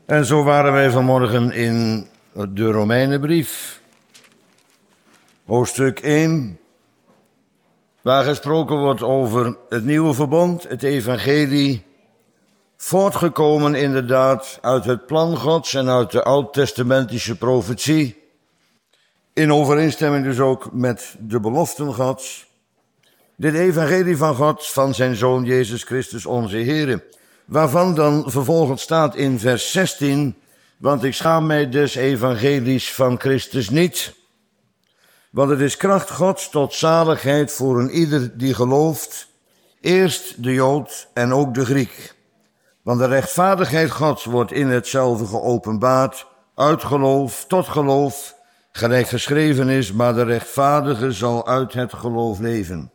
En zo waren wij vanmorgen in de Romeinenbrief, hoofdstuk 1, waar gesproken wordt over het nieuwe verbond, het evangelie, voortgekomen inderdaad uit het plan Gods en uit de oud-testamentische profetie, in overeenstemming dus ook met de beloften Gods. Dit evangelie van God, van zijn Zoon Jezus Christus onze Heere, waarvan dan vervolgens staat in vers 16, want ik schaam mij des evangelies van Christus niet. Want het is kracht Gods tot zaligheid voor een ieder die gelooft, eerst de Jood en ook de Griek. Want de rechtvaardigheid Gods wordt in hetzelfde geopenbaard, uit geloof tot geloof, gelijk geschreven is, maar de rechtvaardige zal uit het geloof leven.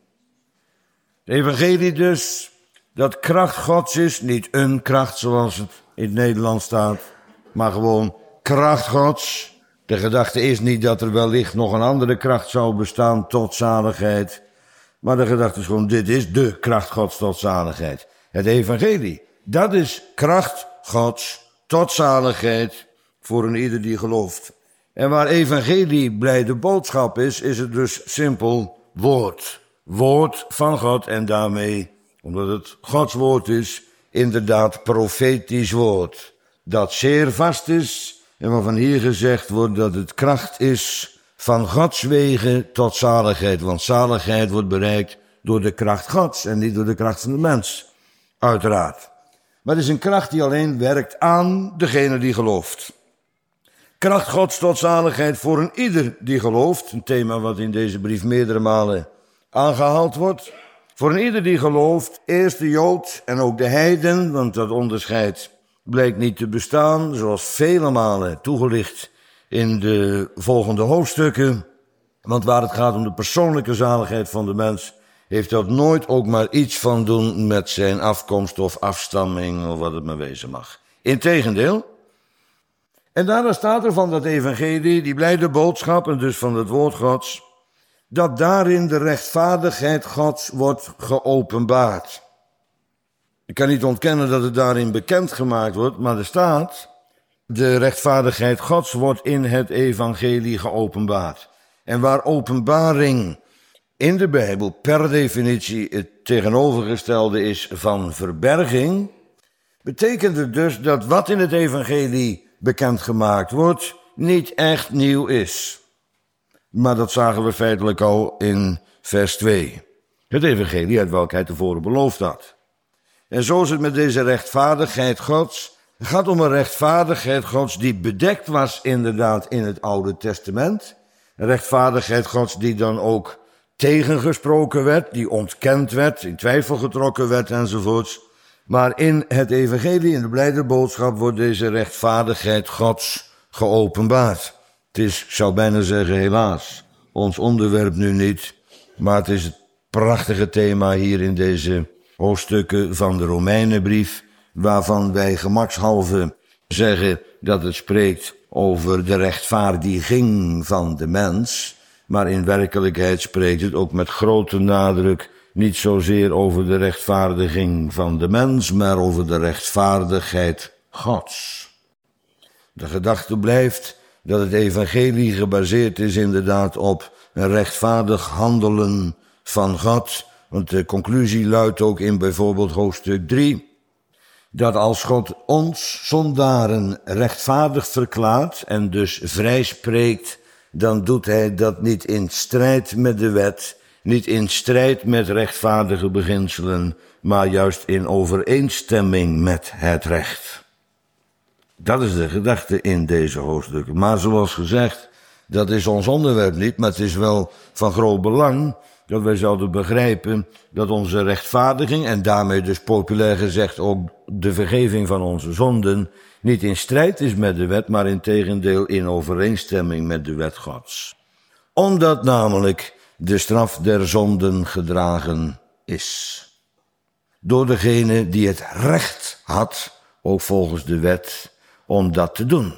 Het evangelie dus, dat kracht Gods is, niet een kracht zoals het in het Nederlands staat, maar gewoon kracht Gods. De gedachte is niet dat er wellicht nog een andere kracht zou bestaan tot zaligheid, maar de gedachte is gewoon, dit is de kracht Gods tot zaligheid. Het evangelie, dat is kracht Gods tot zaligheid voor een ieder die gelooft. En waar evangelie blijde boodschap is, is het dus simpel woord. Woord van God en daarmee, omdat het Gods woord is, inderdaad profetisch woord. Dat zeer vast is en waarvan hier gezegd wordt dat het kracht is van Gods wegen tot zaligheid. Want zaligheid wordt bereikt door de kracht Gods en niet door de kracht van de mens, uiteraard. Maar het is een kracht die alleen werkt aan degene die gelooft. Kracht Gods tot zaligheid voor een ieder die gelooft. Een thema wat in deze brief meerdere malen aangehaald wordt. Voor een ieder die gelooft, eerst de Jood en ook de heiden, want dat onderscheid blijkt niet te bestaan, zoals vele malen toegelicht in de volgende hoofdstukken. Want waar het gaat om de persoonlijke zaligheid van de mens, heeft dat nooit ook maar iets van doen met zijn afkomst of afstamming of wat het maar wezen mag. Integendeel. En daarna staat er van dat evangelie, die blijde boodschap en dus van het woord Gods, dat daarin de rechtvaardigheid Gods wordt geopenbaard. Ik kan niet ontkennen dat het daarin bekendgemaakt wordt, maar er staat, de rechtvaardigheid Gods wordt in het evangelie geopenbaard. En waar openbaring in de Bijbel per definitie het tegenovergestelde is van verberging, betekent het dus dat wat in het evangelie bekendgemaakt wordt, niet echt nieuw is. Maar dat zagen we feitelijk al in vers 2. Het evangelie uit welk hij tevoren beloofd had. En zo is het met deze rechtvaardigheid Gods. Het gaat om een rechtvaardigheid Gods die bedekt was inderdaad in het Oude Testament. Een rechtvaardigheid Gods die dan ook tegengesproken werd, die ontkend werd, in twijfel getrokken werd enzovoorts. Maar in het evangelie, in de blijde boodschap, wordt deze rechtvaardigheid Gods geopenbaard. Het is, ik zou bijna zeggen, helaas, ons onderwerp nu niet, maar het is het prachtige thema hier in deze hoofdstukken van de Romeinenbrief, waarvan wij gemakshalve zeggen dat het spreekt over de rechtvaardiging van de mens, maar in werkelijkheid spreekt het ook met grote nadruk niet zozeer over de rechtvaardiging van de mens, maar over de rechtvaardigheid Gods. De gedachte blijft dat het evangelie gebaseerd is inderdaad op een rechtvaardig handelen van God. Want de conclusie luidt ook in bijvoorbeeld hoofdstuk 3, dat als God ons zondaren rechtvaardig verklaart en dus vrijspreekt, dan doet hij dat niet in strijd met de wet, niet in strijd met rechtvaardige beginselen, maar juist in overeenstemming met het recht. Dat is de gedachte in deze hoofdstukken. Maar zoals gezegd, dat is ons onderwerp niet, maar het is wel van groot belang dat wij zouden begrijpen dat onze rechtvaardiging, en daarmee dus populair gezegd ook de vergeving van onze zonden, niet in strijd is met de wet, maar integendeel in overeenstemming met de wet Gods. Omdat namelijk de straf der zonden gedragen is. Door degene die het recht had, ook volgens de wet, om dat te doen.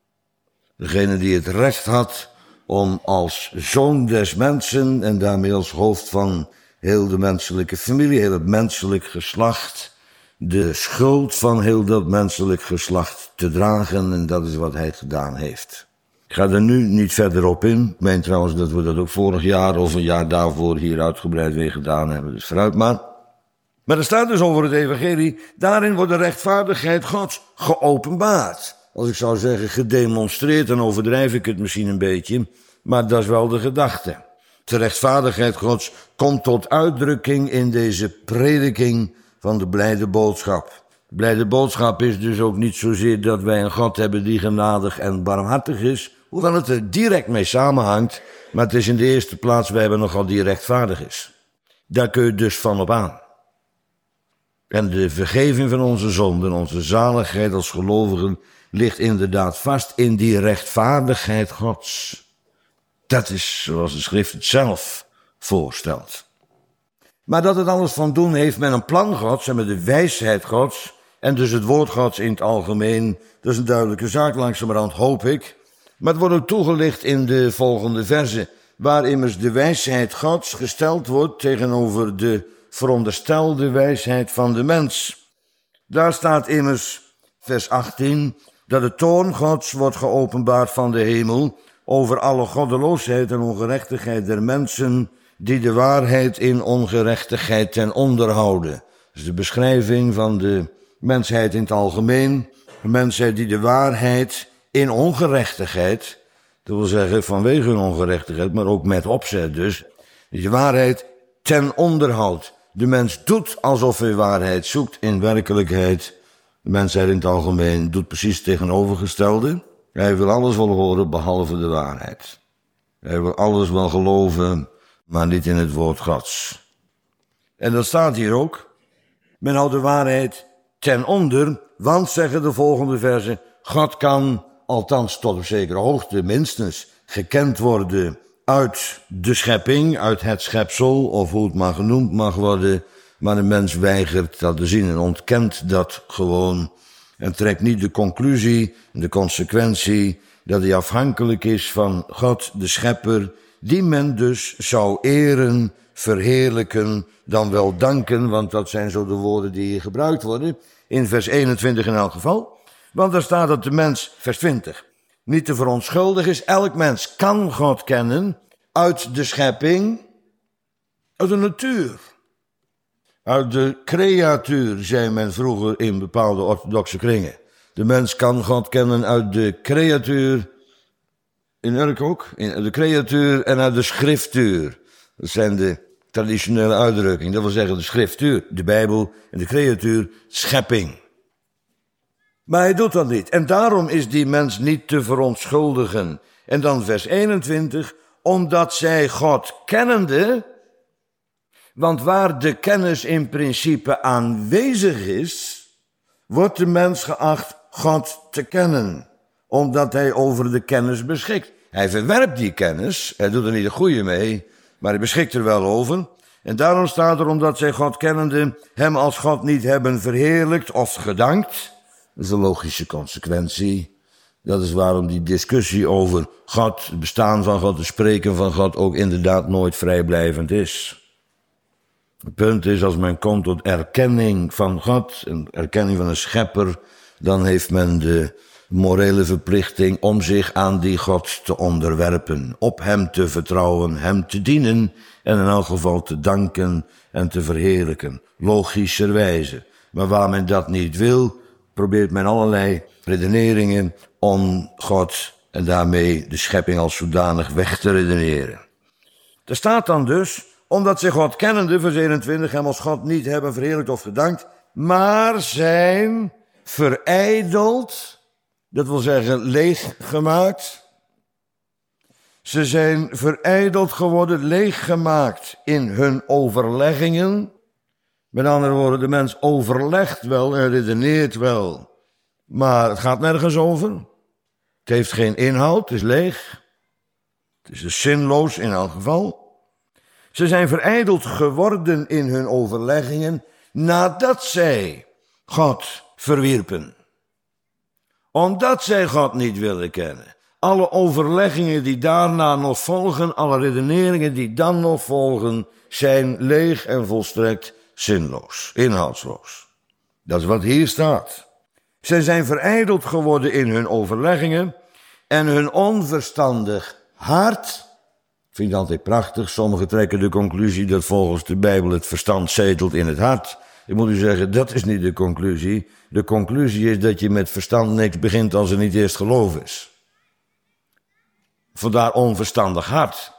Degene die het recht had om als zoon des mensen en daarmee als hoofd van heel de menselijke familie, heel het menselijk geslacht, de schuld van heel dat menselijk geslacht te dragen. En dat is wat hij gedaan heeft. Ik ga er nu niet verder op in. Ik meen trouwens dat we dat ook vorig jaar of een jaar daarvoor hier uitgebreid weer gedaan hebben. Dus vooruit maar. Maar er staat dus over het evangelie, daarin wordt de rechtvaardigheid Gods geopenbaard. Als ik zou zeggen gedemonstreerd, dan overdrijf ik het misschien een beetje, maar dat is wel de gedachte. De rechtvaardigheid Gods komt tot uitdrukking in deze prediking van de blijde boodschap. De blijde boodschap is dus ook niet zozeer dat wij een God hebben die genadig en barmhartig is, hoewel het er direct mee samenhangt, maar het is in de eerste plaats, wij hebben nogal die rechtvaardig is. Daar kun je dus van op aan. En de vergeving van onze zonden, onze zaligheid als gelovigen, ligt inderdaad vast in die rechtvaardigheid Gods. Dat is zoals de schrift het zelf voorstelt. Maar dat het alles van doen heeft met een plan Gods en met de wijsheid Gods, en dus het woord Gods in het algemeen, dat is een duidelijke zaak langzamerhand, hoop ik. Maar het wordt ook toegelicht in de volgende verse, waar immers de wijsheid Gods gesteld wordt tegenover de veronderstelde wijsheid van de mens. Daar staat immers, vers 18, dat de toorn Gods wordt geopenbaard van de hemel over alle goddeloosheid en ongerechtigheid der mensen die de waarheid in ongerechtigheid ten onder houden. Dat is de beschrijving van de mensheid in het algemeen. Een mensheid die de waarheid in ongerechtigheid, dat wil zeggen vanwege hun ongerechtigheid, maar ook met opzet dus, die de waarheid ten onder houdt. De mens doet alsof hij waarheid zoekt, in werkelijkheid, de mensheid in het algemeen doet precies het tegenovergestelde. Hij wil alles wel horen behalve de waarheid. Hij wil alles wel geloven, maar niet in het woord Gods. En dat staat hier ook. Men houdt de waarheid ten onder, want, zeggen de volgende versen, God kan, althans tot op zekere hoogte minstens, gekend worden uit de schepping, uit het schepsel, of hoe het maar genoemd mag worden, maar de mens weigert dat te zien en ontkent dat gewoon en trekt niet de conclusie, de consequentie, dat hij afhankelijk is van God, de schepper, die men dus zou eren, verheerlijken, dan wel danken, want dat zijn zo de woorden die hier gebruikt worden, in vers 21 in elk geval. Want daar staat dat de mens, vers 20, niet te verontschuldigen is. Elk mens kan God kennen uit de schepping, uit de natuur. Uit de creatuur, zei men vroeger in bepaalde orthodoxe kringen. De mens kan God kennen uit de creatuur, in Urk ook, in de creatuur en uit de schriftuur. Dat zijn de traditionele uitdrukkingen. Dat wil zeggen de schriftuur, de Bijbel, en de creatuur, schepping. Maar hij doet dat niet. En daarom is die mens niet te verontschuldigen. En dan vers 21, omdat zij God kennende, want waar de kennis in principe aanwezig is, wordt de mens geacht God te kennen, omdat hij over de kennis beschikt. Hij verwerpt die kennis, hij doet er niet de goede mee, maar hij beschikt er wel over. En daarom staat er, omdat zij God kennende, hem als God niet hebben verheerlijkt of gedankt. Dat is een logische consequentie. Dat is waarom die discussie over God, het bestaan van God, het spreken van God ook inderdaad nooit vrijblijvend is. Het punt is, als men komt tot erkenning van God, een erkenning van een schepper, dan heeft men de morele verplichting om zich aan die God te onderwerpen, op hem te vertrouwen, hem te dienen en in elk geval te danken en te verheerlijken, logischerwijze. Maar waar men dat niet wil, probeert men allerlei redeneringen om God en daarmee de schepping als zodanig weg te redeneren. Er staat dan dus, omdat zij God kennende, vers 21, hem als God niet hebben verheerlijkt of gedankt, maar zijn verijdeld, dat wil zeggen leeggemaakt. Ze zijn verijdeld geworden, leeggemaakt in hun overleggingen. Met andere woorden, de mens overlegt wel en redeneert wel, maar het gaat nergens over. Het heeft geen inhoud, het is leeg. Het is dus zinloos in elk geval. Ze zijn verijdeld geworden in hun overleggingen nadat zij God verwierpen. Omdat zij God niet willen kennen. Alle overleggingen die daarna nog volgen, alle redeneringen die dan nog volgen, zijn leeg en volstrekt zinloos, inhoudsloos. Dat is wat hier staat. Zij zijn verijdeld geworden in hun overleggingen en hun onverstandig hart. Ik vind het altijd prachtig. Sommigen trekken de conclusie dat volgens de Bijbel het verstand zetelt in het hart. Ik moet u zeggen, dat is niet de conclusie. De conclusie is dat je met verstand niks begint als er niet eerst geloof is. Vandaar onverstandig hart.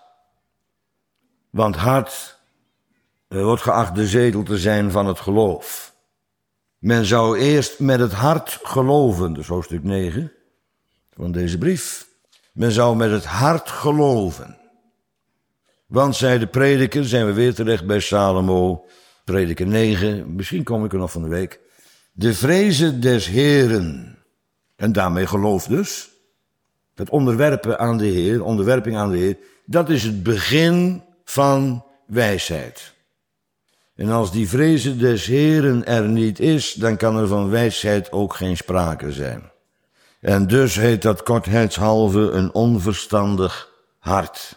Want hart wordt geacht de zetel te zijn van het geloof. Men zou eerst met het hart geloven, dus hoofdstuk 9 van deze brief. Men zou met het hart geloven. Want, zei de prediker, zijn we weer terecht bij Salomo, prediker 9, misschien kom ik er nog van de week. De vreze des Heeren, en daarmee geloof dus, het onderwerpen aan de Heer, onderwerping aan de Heer, dat is het begin van wijsheid. En als die vreze des Heeren er niet is, dan kan er van wijsheid ook geen sprake zijn. En dus heet dat kortheidshalve een onverstandig hart.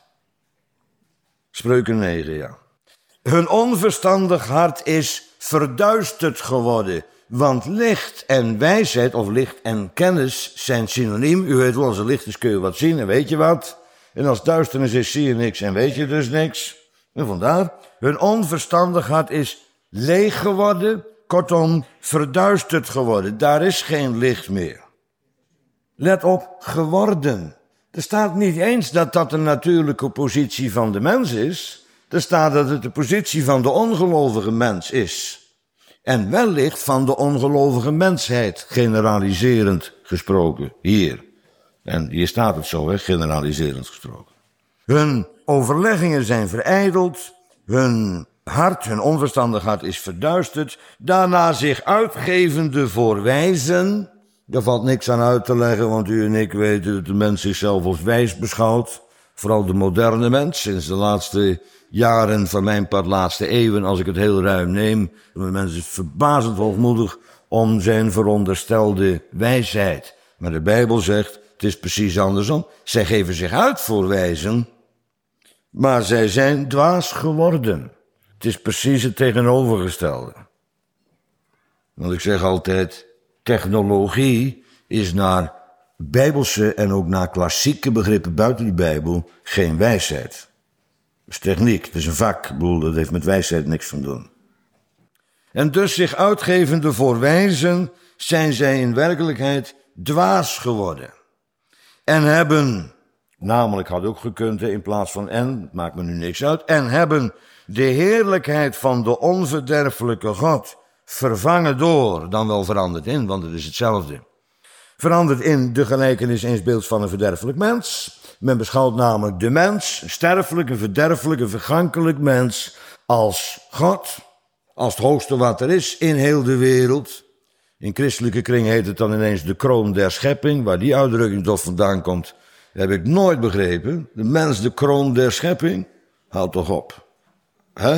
Spreuken 9, ja. Hun onverstandig hart is verduisterd geworden, want licht en wijsheid, of licht en kennis, zijn synoniem. U weet wel, als er licht is kun je wat zien en weet je wat. En als duisternis is, zie je niks en weet je dus niks. En vandaar, hun onverstandig hart is leeg geworden, kortom, verduisterd geworden. Daar is geen licht meer. Let op, geworden. Er staat niet eens dat dat de natuurlijke positie van de mens is. Er staat dat het de positie van de ongelovige mens is. En wellicht van de ongelovige mensheid, generaliserend gesproken, hier. En hier staat het zo, generaliserend gesproken. Hun overleggingen zijn verijdeld, hun hart, hun onverstandig hart is verduisterd, daarna zich uitgevende voor wijzen. Daar valt niks aan uit te leggen, want u en ik weten dat de mens zichzelf als wijs beschouwt. Vooral de moderne mens, sinds de laatste jaren, van mijn part laatste eeuwen, als ik het heel ruim neem. De mens is verbazend hoogmoedig om zijn veronderstelde wijsheid. Maar de Bijbel zegt, het is precies andersom. Zij geven zich uit voor wijzen, maar zij zijn dwaas geworden. Het is precies het tegenovergestelde. Want ik zeg altijd, technologie is naar bijbelse en ook naar klassieke begrippen buiten die Bijbel geen wijsheid. Dat is techniek, het is een vak. Ik bedoel, dat heeft met wijsheid niks van doen. En dus zich uitgevende voor wijzen, zijn zij in werkelijkheid dwaas geworden. En hebben, namelijk had ook gekund in plaats van en, het maakt me nu niks uit, en hebben de heerlijkheid van de onverderfelijke God vervangen door, dan wel veranderd in, want het is hetzelfde. Veranderd in de gelijkenis eens beelds van een verderfelijk mens. Men beschouwt namelijk de mens, een sterfelijk, een verderfelijk, een vergankelijk mens, als God, als het hoogste wat er is in heel de wereld. In christelijke kring heet het dan ineens de kroon der schepping. Waar die uitdrukking toch vandaan komt, heb ik nooit begrepen. De mens, de kroon der schepping? Houd toch op. Hè?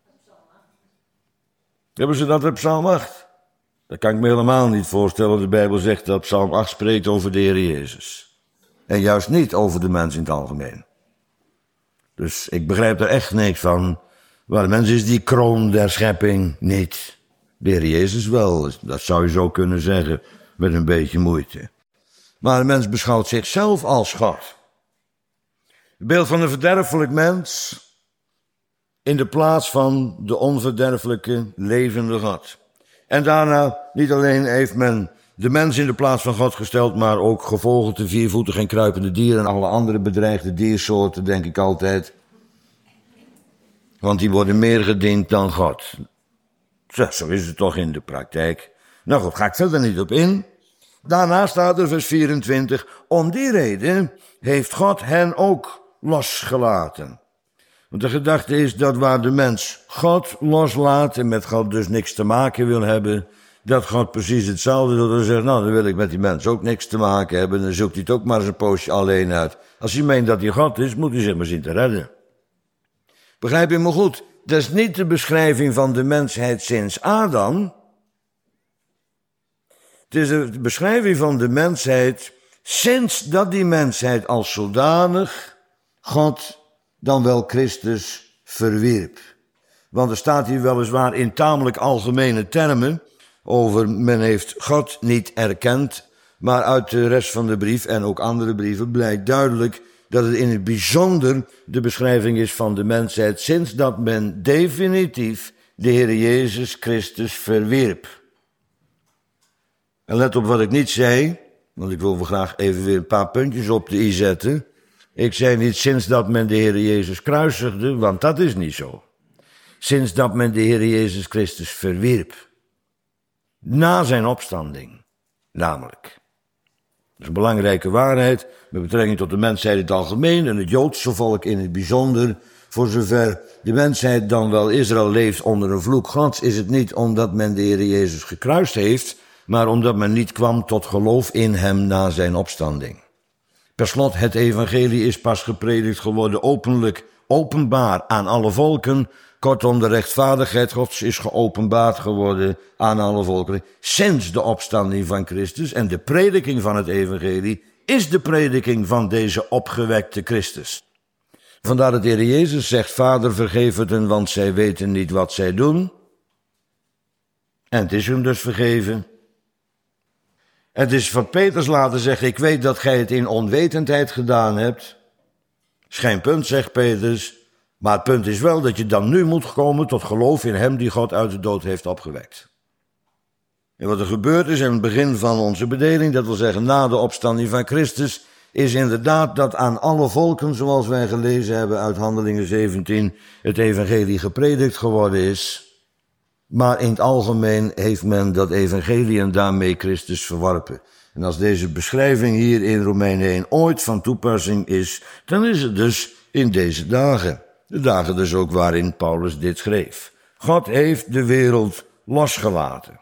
Hebben ze dat in Psalm 8? Dat kan ik me helemaal niet voorstellen. De Bijbel zegt dat Psalm 8 spreekt over de Heer Jezus. En juist niet over de mens in het algemeen. Dus ik begrijp er echt niks van. Maar de mens is die kroon der schepping niet. De Heer Jezus wel, dat zou je zo kunnen zeggen, met een beetje moeite. Maar de mens beschouwt zichzelf als God. Het beeld van een verderfelijk mens in de plaats van de onverderfelijke, levende God. En daarna, niet alleen heeft men de mens in de plaats van God gesteld, maar ook gevogelte, viervoetig en kruipende dieren en alle andere bedreigde diersoorten, denk ik altijd. Want die worden meer gediend dan God. Zo is het toch in de praktijk. Nou goed, ga ik verder niet op in. Daarna staat er vers 24, om die reden heeft God hen ook losgelaten. Want de gedachte is dat waar de mens God loslaat en met God dus niks te maken wil hebben, dat God precies hetzelfde doet en zegt, nou dan wil ik met die mens ook niks te maken hebben, dan zoekt hij het ook maar eens een poosje alleen uit. Als hij meent dat hij God is, moet hij zich maar zien te redden. Begrijp je me goed? Dat is niet de beschrijving van de mensheid sinds Adam. Het is de beschrijving van de mensheid sinds dat die mensheid als zodanig God, dan wel Christus, verwierp. Want er staat hier weliswaar in tamelijk algemene termen over men heeft God niet erkend. Maar uit de rest van de brief en ook andere brieven blijkt duidelijk dat het in het bijzonder de beschrijving is van de mensheid sinds dat men definitief de Heer Jezus Christus verwierp. En let op wat ik niet zei, want ik wil graag even weer een paar puntjes op de i zetten. Ik zei niet sinds dat men de Heer Jezus kruisigde, want dat is niet zo. Sinds dat men de Heer Jezus Christus verwierp. Na zijn opstanding, namelijk. Dat is een belangrijke waarheid met betrekking tot de mensheid in het algemeen en het Joodse volk in het bijzonder. Voor zover de mensheid dan wel Israël leeft onder een vloek Gods, is het niet omdat men de Heer Jezus gekruist heeft, maar omdat men niet kwam tot geloof in hem na zijn opstanding. Per slot, het evangelie is pas gepredikt geworden openlijk, openbaar aan alle volken. Kortom, de rechtvaardigheid Gods is geopenbaard geworden aan alle volken sinds de opstanding van Christus. En de prediking van het evangelie is de prediking van deze opgewekte Christus. Vandaar dat de Heer Jezus zegt, Vader vergeef het hen, want zij weten niet wat zij doen. En het is hem dus vergeven. Het is wat Petrus later zegt, ik weet dat gij het in onwetendheid gedaan hebt. Is geen punt, zegt Petrus. Maar het punt is wel dat je dan nu moet komen tot geloof in hem die God uit de dood heeft opgewekt. En wat er gebeurd is in het begin van onze bedeling, dat wil zeggen na de opstanding van Christus, is inderdaad dat aan alle volken, zoals wij gelezen hebben uit Handelingen 17, het evangelie gepredikt geworden is. Maar in het algemeen heeft men dat evangelie en daarmee Christus verworpen. En als deze beschrijving hier in Romeinen 1 ooit van toepassing is, dan is het dus in deze dagen. De dagen dus ook waarin Paulus dit schreef. God heeft de wereld losgelaten.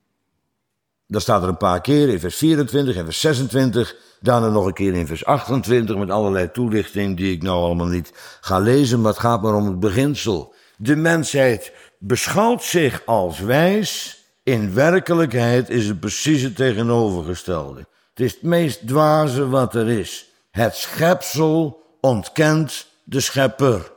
Dat staat er een paar keer in vers 24 en vers 26. Daarna nog een keer in vers 28 met allerlei toelichting die ik nou allemaal niet ga lezen. Maar het gaat maar om het beginsel. De mensheid beschouwt zich als wijs. In werkelijkheid is het precies het tegenovergestelde. Het is het meest dwaze wat er is. Het schepsel ontkent de schepper.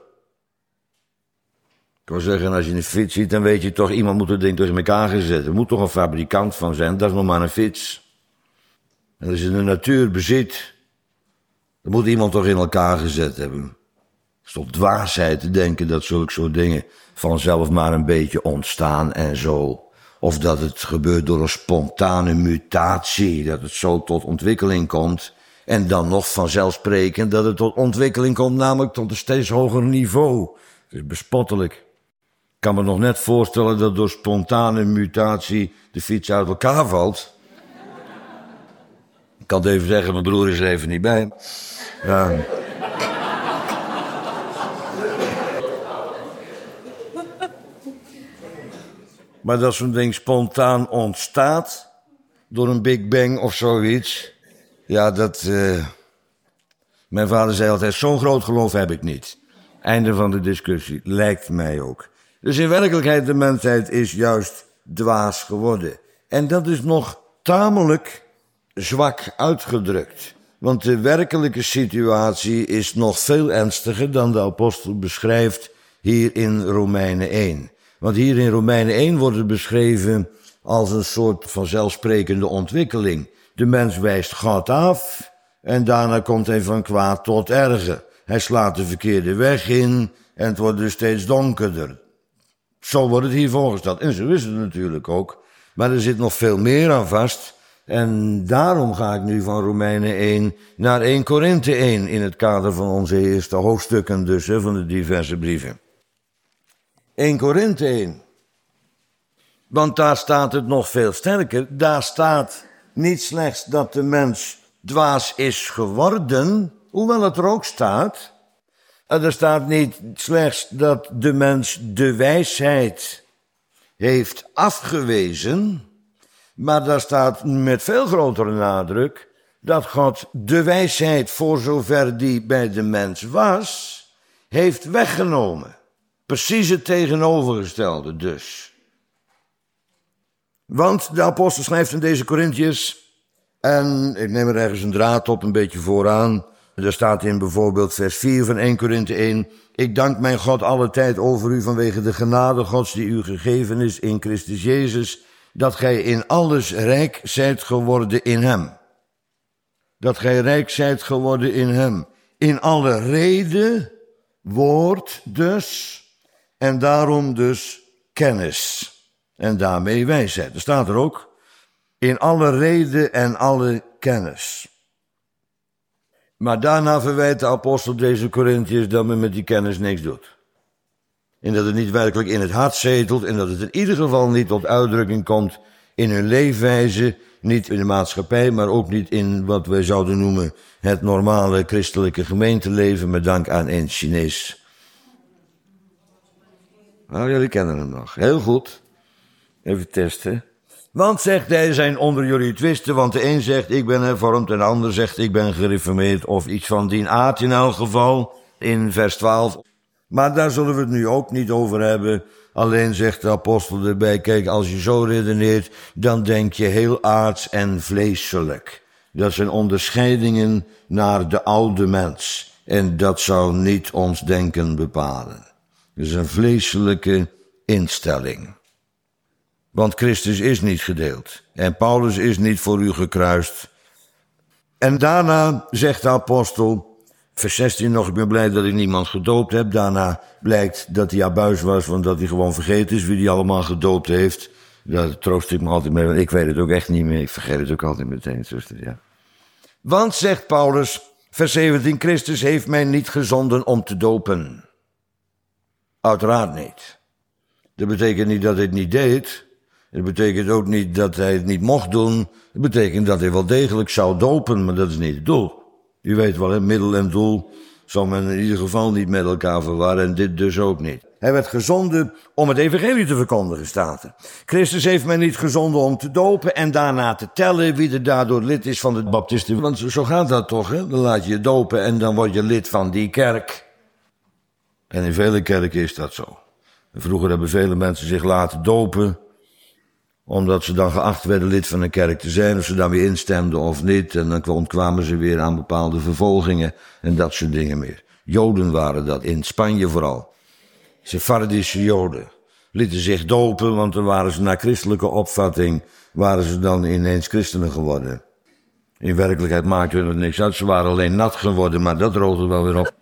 Ik wil zeggen, als je een fiets ziet, dan weet je toch, iemand moet het ding tegen elkaar gezet. Er moet toch een fabrikant van zijn, dat is nog maar een fiets. En als je de natuur bezit, dan moet iemand toch in elkaar gezet hebben. Het is toch dwaasheid te denken dat zulke soort dingen vanzelf maar een beetje ontstaan en zo. Of dat het gebeurt door een spontane mutatie, dat het zo tot ontwikkeling komt. En dan nog vanzelfsprekend dat het tot ontwikkeling komt, namelijk tot een steeds hoger niveau. Het is bespottelijk. Ik kan me nog net voorstellen dat door spontane mutatie de fiets uit elkaar valt. Ik kan het even zeggen, mijn broer is er even niet bij. Ja. Maar dat zo'n ding spontaan ontstaat door een Big Bang of zoiets. Ja, dat... Mijn vader zei altijd, zo'n groot geloof heb ik niet. Einde van de discussie, lijkt mij ook. Dus in werkelijkheid, de mensheid is juist dwaas geworden. En dat is nog tamelijk zwak uitgedrukt. Want de werkelijke situatie is nog veel ernstiger dan de apostel beschrijft hier in Romeinen 1. Want hier in Romeinen 1 wordt het beschreven als een soort vanzelfsprekende ontwikkeling. De mens wijst God af en daarna komt hij van kwaad tot erger. Hij slaat de verkeerde weg in en het wordt dus steeds donkerder. Zo wordt het hier voorgesteld. En zo is het natuurlijk ook. Maar er zit nog veel meer aan vast. En daarom ga ik nu van Romeinen 1 naar 1 Korinthe 1 in het kader van onze eerste hoofdstukken dus, van de diverse brieven. 1 Korinthe 1. Want daar staat het nog veel sterker. Daar staat niet slechts dat de mens dwaas is geworden, hoewel het er ook staat. En er staat niet slechts dat de mens de wijsheid heeft afgewezen, maar daar staat met veel grotere nadruk dat God de wijsheid, voor zover die bij de mens was, heeft weggenomen. Precies het tegenovergestelde dus. Want de apostel schrijft in deze Korinthiërs, en ik neem er ergens een draad op, een beetje vooraan. Er staat in bijvoorbeeld vers 4 van 1 Korinthe 1. Ik dank mijn God alle tijd over u vanwege de genade Gods die u gegeven is in Christus Jezus. dat gij in alles rijk zijt geworden in hem. Dat gij rijk zijt geworden in hem. In alle rede, woord dus, en daarom dus kennis. En daarmee wijsheid. Er staat er ook, in alle rede en alle kennis. Maar daarna verwijt de apostel deze Korintiërs dat men met die kennis niks doet. En dat het niet werkelijk in het hart zetelt en dat het in ieder geval niet tot uitdrukking komt in hun leefwijze, niet in de maatschappij, maar ook niet in wat wij zouden noemen het normale christelijke gemeenteleven, met dank aan een Chinees. Nou, jullie kennen hem nog. Heel goed. Even testen. Want, zegt hij, zijn onder jullie twisten, want de een zegt ik ben hervormd en de ander zegt ik ben gereformeerd of iets van die aard in elk geval, in vers 12. Maar daar zullen we het nu ook niet over hebben. Alleen zegt de apostel erbij, kijk, als je zo redeneert, dan denk je heel aards en vleeselijk. Dat zijn onderscheidingen naar de oude mens. En dat zou niet ons denken bepalen. Dat is een vleeselijke instelling. Want Christus is niet gedeeld. En Paulus is niet voor u gekruist. En daarna zegt de apostel, vers 16 nog, ik ben blij dat ik niemand gedoopt heb. Daarna blijkt dat hij abuis was, want dat hij gewoon vergeten is wie hij allemaal gedoopt heeft. Daar troost ik me altijd mee, want ik weet het ook echt niet meer. Ik vergeet het ook altijd meteen, zuster, ja. Want, zegt Paulus, vers 17, Christus heeft mij niet gezonden om te dopen. Uiteraard niet. Dat betekent niet dat hij het niet deed. Het betekent ook niet dat hij het niet mocht doen. Het betekent dat hij wel degelijk zou dopen, maar dat is niet het doel. U weet wel, hè, middel en doel zal men in ieder geval niet met elkaar verwarren en dit dus ook niet. Hij werd gezonden om het evangelie te verkondigen, staat er. Christus heeft mij niet gezonden om te dopen en daarna te tellen wie er daardoor lid is van de baptisten. Want zo gaat dat toch, hè? Dan laat je je dopen en dan word je lid van die kerk. En in vele kerken is dat zo. Vroeger hebben vele mensen zich laten dopen, omdat ze dan geacht werden lid van een kerk te zijn, of ze dan weer instemden of niet. En dan ontkwamen ze weer aan bepaalde vervolgingen en dat soort dingen meer. Joden waren dat, in Spanje vooral. Sephardische Joden lieten zich dopen, want dan waren ze naar christelijke opvatting, waren ze dan ineens christenen geworden. In werkelijkheid maakte het niks uit, ze waren alleen nat geworden, maar dat droogde wel weer op.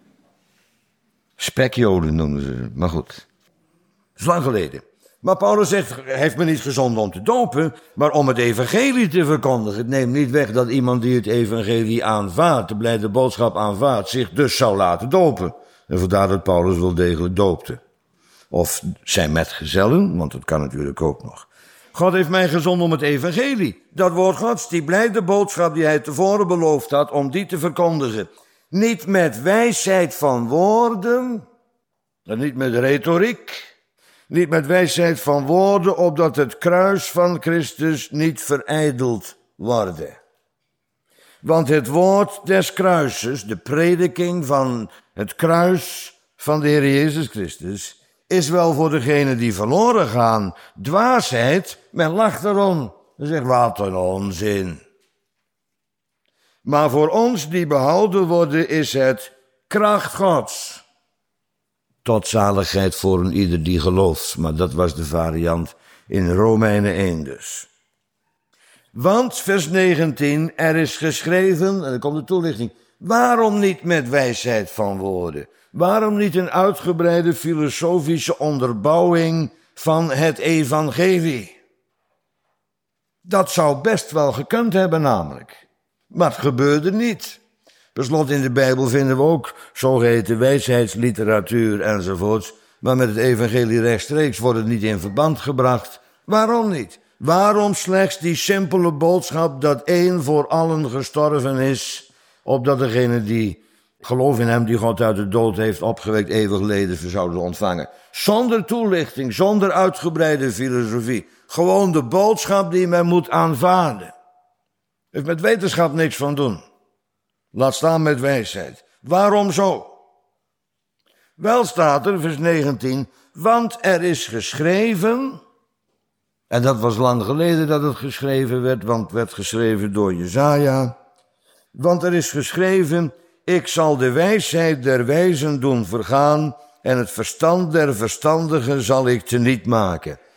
Spekjoden noemden ze, maar goed. Dat is lang geleden. Maar Paulus zegt, hij heeft me niet gezonden om te dopen, maar om het evangelie te verkondigen. Het neemt niet weg dat iemand die het evangelie aanvaardt, de blijde boodschap aanvaardt, zich dus zou laten dopen. En vandaar dat Paulus wel degelijk doopte. Of zijn metgezellen, want dat kan natuurlijk ook nog. God heeft mij gezonden om het evangelie. Dat woord Gods, die blijde boodschap die hij tevoren beloofd had, om die te verkondigen. Niet met wijsheid van woorden, en niet met retoriek. Niet met wijsheid van woorden, opdat het kruis van Christus niet verijdeld worden. Want het woord des kruises, de prediking van het kruis van de Heer Jezus Christus, is wel voor degenen die verloren gaan dwaasheid, men lacht erom. Men zegt, wat een onzin. Maar voor ons die behouden worden is het kracht Gods. Tot zaligheid voor een ieder die gelooft. Maar dat was de variant in Romeinen 1 dus. Want, vers 19, er is geschreven, en dan komt de toelichting. Waarom niet met wijsheid van woorden? Waarom niet een uitgebreide filosofische onderbouwing van het evangelie? Dat zou best wel gekund hebben namelijk. Maar het gebeurde niet. Per slot in de Bijbel vinden we ook zogeheten wijsheidsliteratuur enzovoorts. Maar met het evangelie rechtstreeks wordt het niet in verband gebracht. Waarom niet? Waarom slechts die simpele boodschap dat één voor allen gestorven is, opdat degene die geloof in hem die God uit de dood heeft opgewekt eeuwig leven zouden ontvangen. Zonder toelichting, zonder uitgebreide filosofie. Gewoon de boodschap die men moet aanvaarden. Heeft met wetenschap niks van doen. Laat staan met wijsheid. Waarom zo? Wel staat er, vers 19, want er is geschreven, en dat was lang geleden dat het geschreven werd, want het werd geschreven door Jesaja. Want er is geschreven, ik zal de wijsheid der wijzen doen vergaan en het verstand der verstandigen zal ik teniet maken.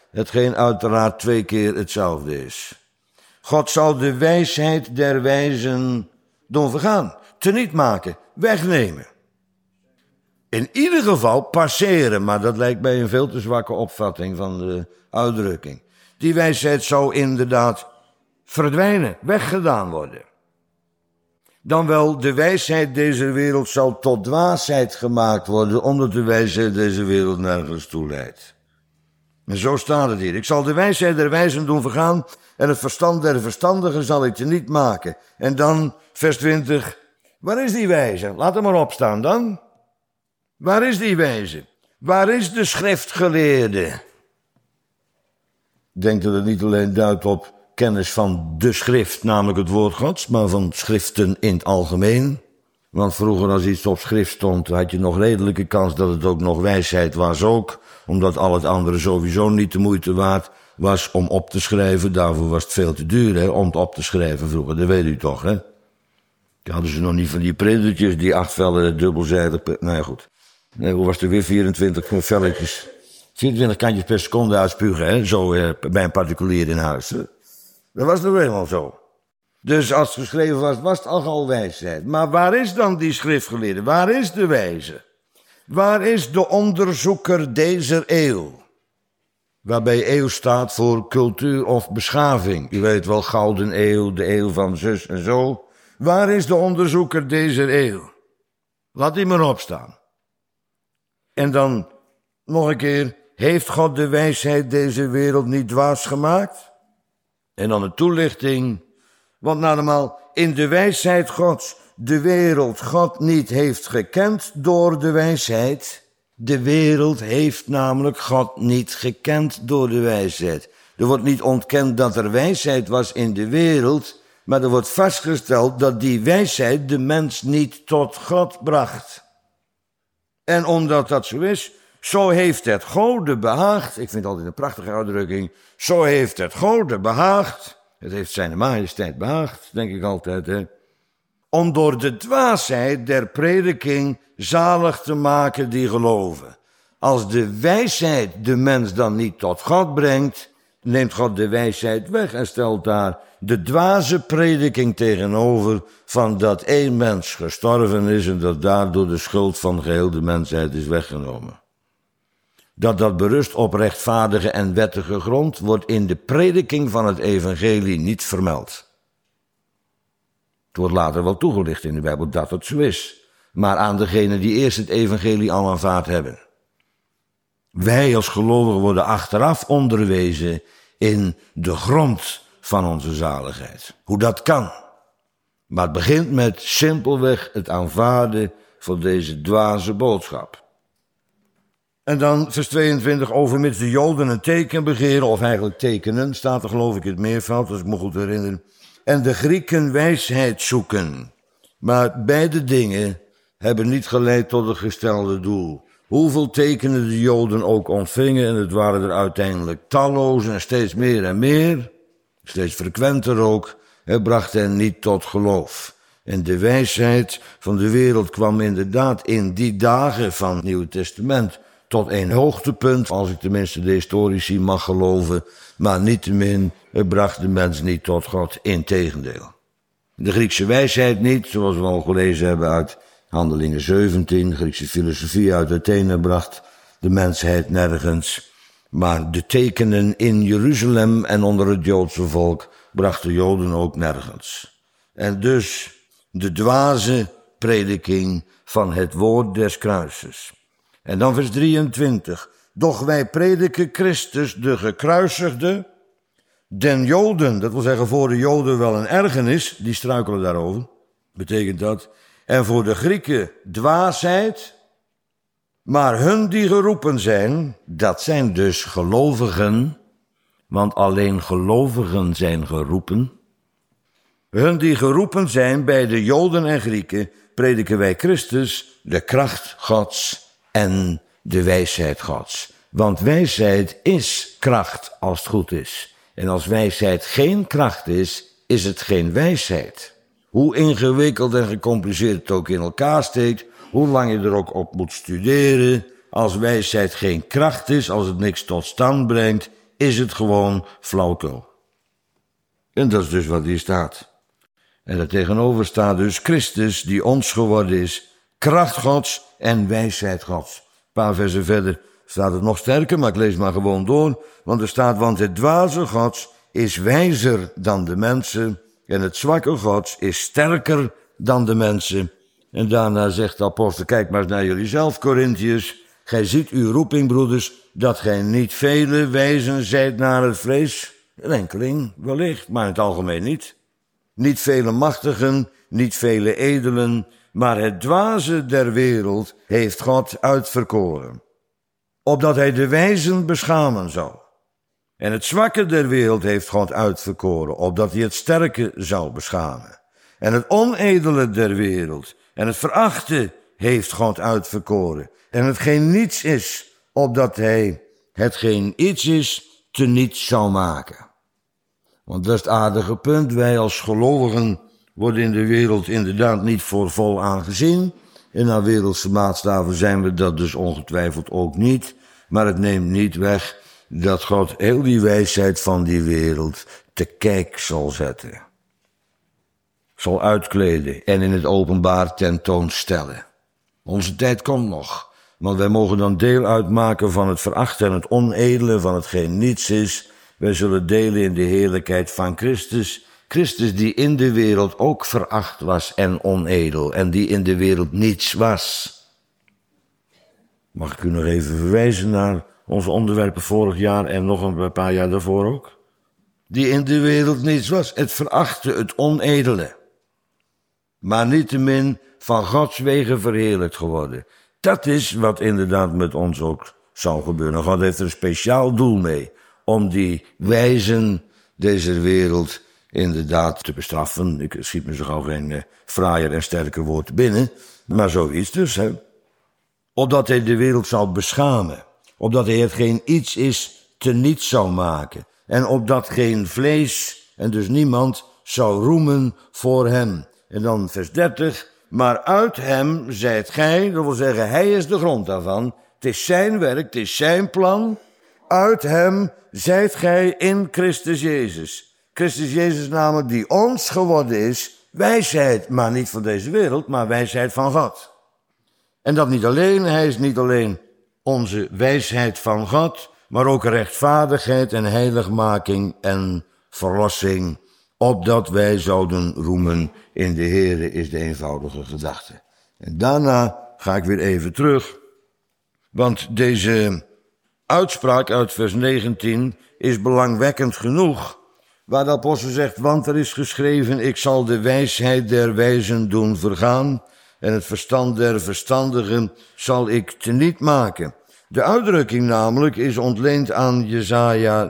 hetgeen uiteraard 2 keer hetzelfde is. God zal de wijsheid der wijzen doen vergaan, teniet maken, wegnemen. In ieder geval passeren, maar dat lijkt mij een veel te zwakke opvatting van de uitdrukking. Die wijsheid zou inderdaad verdwijnen, weggedaan worden. Dan wel, de wijsheid deze wereld zal tot dwaasheid gemaakt worden, omdat de wijsheid deze wereld nergens toe leidt. En zo staat het hier. Ik zal de wijsheid der wijzen doen vergaan en het verstand der verstandigen zal ik teniet maken. En dan, vers 20, waar is die wijze? Laat hem maar opstaan dan. Waar is die wijze? Waar is de schriftgeleerde? Ik denk dat het niet alleen duidt op kennis van de schrift, namelijk het woord Gods, maar van schriften in het algemeen. Want vroeger als iets op schrift stond, had je nog redelijke kans dat het ook nog wijsheid was ook, omdat al het andere sowieso niet de moeite waard was om op te schrijven. Daarvoor was het veel te duur, hè, om het op te schrijven vroeger, dat weet u toch, hè? Dan hadden ze nog niet van die printertjes, die 8 vellen dubbelzijdig, nou ja, goed. Nee, hoe was er weer 24 velletjes? 24 kantjes per seconde uitspugen, hè? Zo bij een particulier in huis. Hè? Dat was nog helemaal zo. Dus als het geschreven was, was het al wijsheid. Maar waar is dan die schriftgeleerde? Waar is de wijze? Waar is de onderzoeker deze eeuw? Waarbij eeuw staat voor cultuur of beschaving. Je weet wel, gouden eeuw, de eeuw van zus en zo. Waar is de onderzoeker deze eeuw? Laat die maar opstaan. En dan nog een keer, heeft God de wijsheid deze wereld niet dwaas gemaakt? En dan een toelichting, want nogmaals, in de wijsheid Gods, de wereld God niet heeft gekend door de wijsheid. De wereld heeft namelijk God niet gekend door de wijsheid. Er wordt niet ontkend dat er wijsheid was in de wereld, maar er wordt vastgesteld dat die wijsheid de mens niet tot God bracht. En omdat dat zo is, zo heeft het Gode behaagd, ik vind het altijd een prachtige uitdrukking, zo heeft het Gode behaagd, het heeft zijn majesteit behaagd, denk ik altijd, hè, om door de dwaasheid der prediking zalig te maken die geloven. Als de wijsheid de mens dan niet tot God brengt, neemt God de wijsheid weg en stelt daar de dwaze prediking tegenover van dat 1 mens gestorven is en dat daardoor de schuld van geheel de mensheid is weggenomen. Dat berust op rechtvaardige en wettige grond wordt in de prediking van het evangelie niet vermeld. Het wordt later wel toegelicht in de Bijbel dat het zo is, maar aan degenen die eerst het evangelie al aanvaard hebben. Wij als gelovigen worden achteraf onderwezen in de grond van onze zaligheid. Hoe dat kan. Maar het begint met simpelweg het aanvaarden van deze dwaze boodschap. En dan vers 22, overmits de Joden een teken begeren, of eigenlijk tekenen, staat er geloof ik het meervoud, als ik me goed herinner. En de Grieken wijsheid zoeken. Maar beide dingen hebben niet geleid tot het gestelde doel. Hoeveel tekenen de Joden ook ontvingen, en het waren er uiteindelijk talloze en steeds meer en meer, steeds frequenter ook, het bracht hen niet tot geloof. En de wijsheid van de wereld kwam inderdaad in die dagen van het Nieuwe Testament tot een hoogtepunt, als ik tenminste de historici mag geloven, maar niettemin, het bracht de mens niet tot God, integendeel. De Griekse wijsheid niet, zoals we al gelezen hebben uit Handelingen 17, Griekse filosofie uit Athene bracht de mensheid nergens, maar de tekenen in Jeruzalem en onder het Joodse volk brachten Joden ook nergens. En dus de dwaze prediking van het woord des kruises. En dan vers 23. Doch wij prediken Christus de gekruisigde, den Joden, dat wil zeggen voor de Joden wel een ergernis, die struikelen daarover, betekent dat, en voor de Grieken dwaasheid, maar hun die geroepen zijn, dat zijn dus gelovigen, want alleen gelovigen zijn geroepen. Hun die geroepen zijn bij de Joden en Grieken, prediken wij Christus, de kracht Gods en de wijsheid Gods. Want wijsheid is kracht als het goed is. En als wijsheid geen kracht is, is het geen wijsheid. Hoe ingewikkeld en gecompliceerd het ook in elkaar steekt, hoe lang je er ook op moet studeren, als wijsheid geen kracht is, als het niks tot stand brengt, is het gewoon flauwkul. En dat is dus wat hier staat. En daartegenover staat dus Christus die ons geworden is, kracht Gods en wijsheid Gods. Een paar versen verder staat het nog sterker, maar ik lees maar gewoon door. Want er staat, want het dwaze Gods is wijzer dan de mensen en het zwakke Gods is sterker dan de mensen. En daarna zegt de apostel, kijk maar eens naar jullie zelf, Korintiërs. Gij ziet uw roeping, broeders, dat gij niet vele wijzen zijt naar het vlees. Een enkeling wellicht, maar in het algemeen niet. Niet vele machtigen, niet vele edelen, maar het dwaze der wereld heeft God uitverkoren, opdat hij de wijzen beschamen zou. En het zwakke der wereld heeft God uitverkoren, opdat hij het sterke zou beschamen. En het onedele der wereld en het verachte heeft God uitverkoren. En hetgeen niets is, opdat hij hetgeen iets is, teniet zou maken. Want dat is het aardige punt. Wij als gelovigen worden in de wereld inderdaad niet voor vol aangezien. En naar wereldse maatstaven zijn we dat dus ongetwijfeld ook niet. Maar het neemt niet weg dat God heel die wijsheid van die wereld te kijk zal zetten. Zal uitkleden en in het openbaar tentoonstellen. Onze tijd komt nog. Want wij mogen dan deel uitmaken van het verachte en het onedele, van hetgeen niets is. Wij zullen delen in de heerlijkheid van Christus. Christus die in de wereld ook veracht was en onedel. En die in de wereld niets was. Mag ik u nog even verwijzen naar onze onderwerpen vorig jaar en nog een paar jaar daarvoor ook? Die in de wereld niets was. Het verachte, het onedele. Maar niettemin van Gods wegen verheerlijkt geworden. Dat is wat inderdaad met ons ook zal gebeuren. God heeft er een speciaal doel mee. Om die wijzen deze wereld inderdaad te bestraffen. Ik schiet me zo gauw geen fraaier en sterker woord binnen. Maar zoiets dus, hè. Opdat hij de wereld zal beschamen. Opdat hij hetgeen iets is teniet zou maken. En opdat geen vlees en dus niemand zou roemen voor hem. En dan vers 30. Maar uit hem zijt gij, dat wil zeggen, hij is de grond daarvan. Het is zijn werk, het is zijn plan. Uit hem zijt gij in Christus Jezus. Christus Jezus namelijk die ons geworden is, wijsheid, maar niet van deze wereld, maar wijsheid van God. En dat niet alleen, hij is niet alleen onze wijsheid van God, maar ook rechtvaardigheid en heiligmaking en verlossing, opdat wij zouden roemen in de Heere, is de eenvoudige gedachte. En daarna ga ik weer even terug, want deze uitspraak uit vers 19 is belangwekkend genoeg, waar de apostel zegt, want er is geschreven, ik zal de wijsheid der wijzen doen vergaan, en het verstand der verstandigen zal ik teniet maken. De uitdrukking namelijk is ontleend aan Jesaja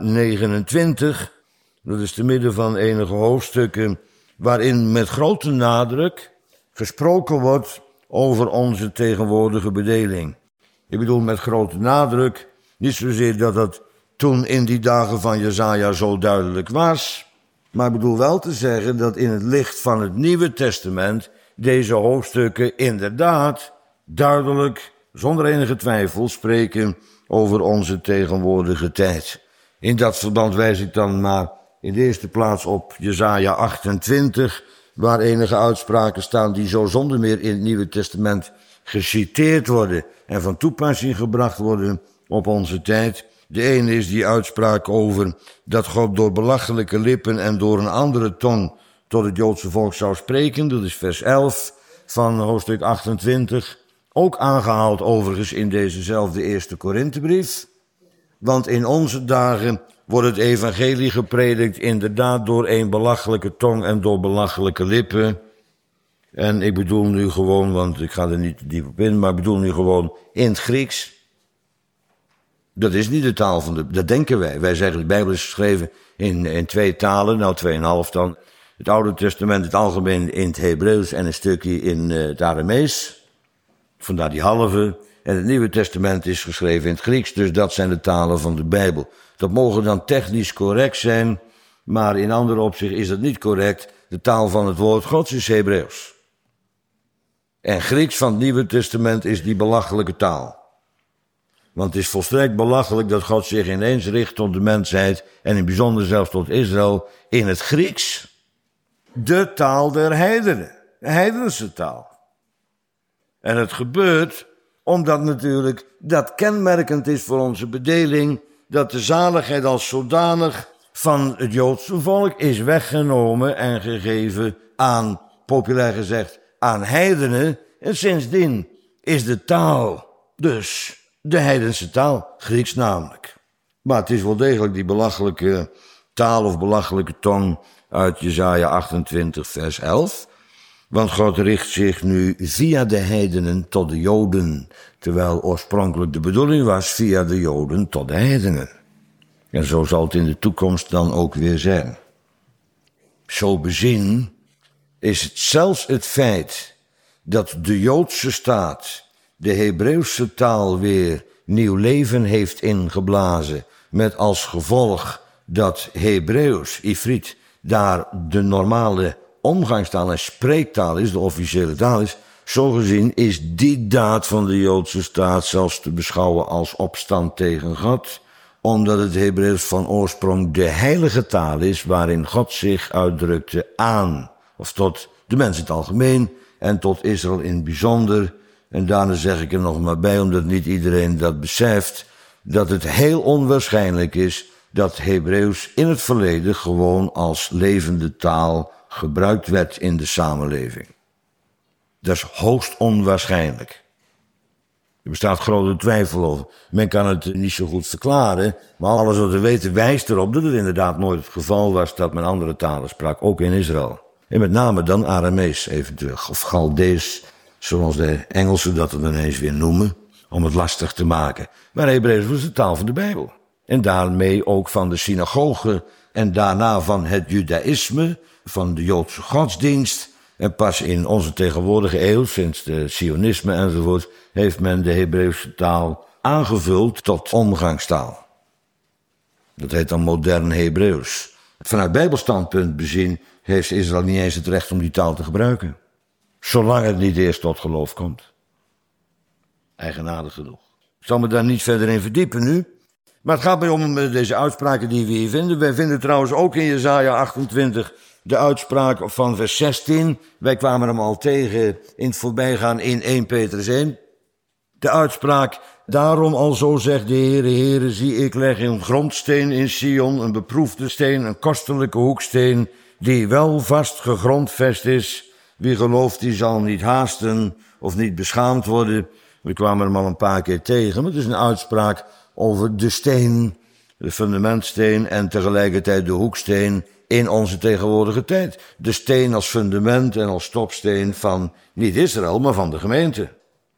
29, dat is te midden van enige hoofdstukken, waarin met grote nadruk gesproken wordt over onze tegenwoordige bedeling. Ik bedoel met grote nadruk, niet zozeer dat het toen in die dagen van Jesaja zo duidelijk was, maar ik bedoel wel te zeggen dat in het licht van het Nieuwe Testament deze hoofdstukken inderdaad duidelijk, zonder enige twijfel, spreken over onze tegenwoordige tijd. In dat verband wijs ik dan maar in de eerste plaats op Jesaja 28, waar enige uitspraken staan die zo zonder meer in het Nieuwe Testament geciteerd worden en van toepassing gebracht worden op onze tijd. De ene is die uitspraak over dat God door belachelijke lippen en door een andere tong tot het Joodse volk zou spreken. Dat is vers 11 van hoofdstuk 28. Ook aangehaald overigens in dezezelfde eerste Korinthebrief. Want in onze dagen wordt het evangelie gepredikt inderdaad door een belachelijke tong en door belachelijke lippen. En ik bedoel nu gewoon, want ik ga er niet te diep op in, maar ik bedoel nu gewoon in het Grieks. Dat is niet de taal van dat denken wij. Wij zeggen de Bijbel is geschreven in 2 talen, nou 2,5 dan. Het Oude Testament, het algemeen in het Hebreeuws en een stukje in het Aramees. Vandaar die halve. En het Nieuwe Testament is geschreven in het Grieks, dus dat zijn de talen van de Bijbel. Dat mogen dan technisch correct zijn, maar in andere opzichten is dat niet correct. De taal van het woord Gods is Hebreeuws. En Grieks van het Nieuwe Testament is die belachelijke taal. Want het is volstrekt belachelijk dat God zich ineens richt tot de mensheid, en in bijzonder zelfs tot Israël, in het Grieks. De taal der heidenen, de heidense taal. En het gebeurt omdat natuurlijk dat kenmerkend is voor onze bedeling, dat de zaligheid als zodanig van het Joodse volk is weggenomen en gegeven aan, populair gezegd, aan heidenen. En sindsdien is de taal dus de heidense taal, Grieks namelijk. Maar het is wel degelijk die belachelijke taal of belachelijke tong uit Jesaja 28 vers 11. Want God richt zich nu via de heidenen tot de Joden, terwijl oorspronkelijk de bedoeling was via de Joden tot de heidenen. En zo zal het in de toekomst dan ook weer zijn. Zo bezien is het zelfs het feit dat de Joodse staat de Hebreeuwse taal weer nieuw leven heeft ingeblazen, met als gevolg dat Hebreeuws, Ifrit, daar de normale omgangstaal en spreektaal is, de officiële taal is. Zo gezien is die daad van de Joodse staat zelfs te beschouwen als opstand tegen God, omdat het Hebreeuws van oorsprong de heilige taal is waarin God zich uitdrukte aan, of tot de mens in het algemeen en tot Israël in het bijzonder. En daarna zeg ik er nog maar bij, omdat niet iedereen dat beseft, dat het heel onwaarschijnlijk is dat Hebreeuws in het verleden gewoon als levende taal gebruikt werd in de samenleving. Dat is hoogst onwaarschijnlijk. Er bestaat grote twijfel over. Men kan het niet zo goed verklaren, maar alles wat we weten wijst erop dat het inderdaad nooit het geval was dat men andere talen sprak, ook in Israël. En met name dan Aramees eventueel, of Chaldees, zoals de Engelsen dat dan ineens weer noemen, om het lastig te maken. Maar Hebreeuws was de taal van de Bijbel. En daarmee ook van de synagoge en daarna van het judaïsme, van de Joodse godsdienst. En pas in onze tegenwoordige eeuw, sinds de sionisme enzovoort, heeft men de Hebreeuwse taal aangevuld tot omgangstaal. Dat heet dan modern Hebreeuws. Vanuit Bijbelstandpunt bezien heeft Israël niet eens het recht om die taal te gebruiken. Zolang het niet eerst tot geloof komt. Eigenaardig genoeg. Ik zal me daar niet verder in verdiepen nu. Maar het gaat mij om deze uitspraken die we hier vinden. Wij vinden trouwens ook in Jesaja 28 de uitspraak van vers 16. Wij kwamen hem al tegen in het voorbijgaan in 1 Petrus 1. De uitspraak, daarom al zo zegt de Heere, Heere, zie ik leg een grondsteen in Sion, een beproefde steen, een kostelijke hoeksteen, die wel vast gegrondvest is. Wie gelooft, die zal niet haasten of niet beschaamd worden. We kwamen hem al een paar keer tegen, maar het is een uitspraak over de steen, de fundamentsteen en tegelijkertijd de hoeksteen in onze tegenwoordige tijd. De steen als fundament en als stopsteen van niet Israël, maar van de gemeente.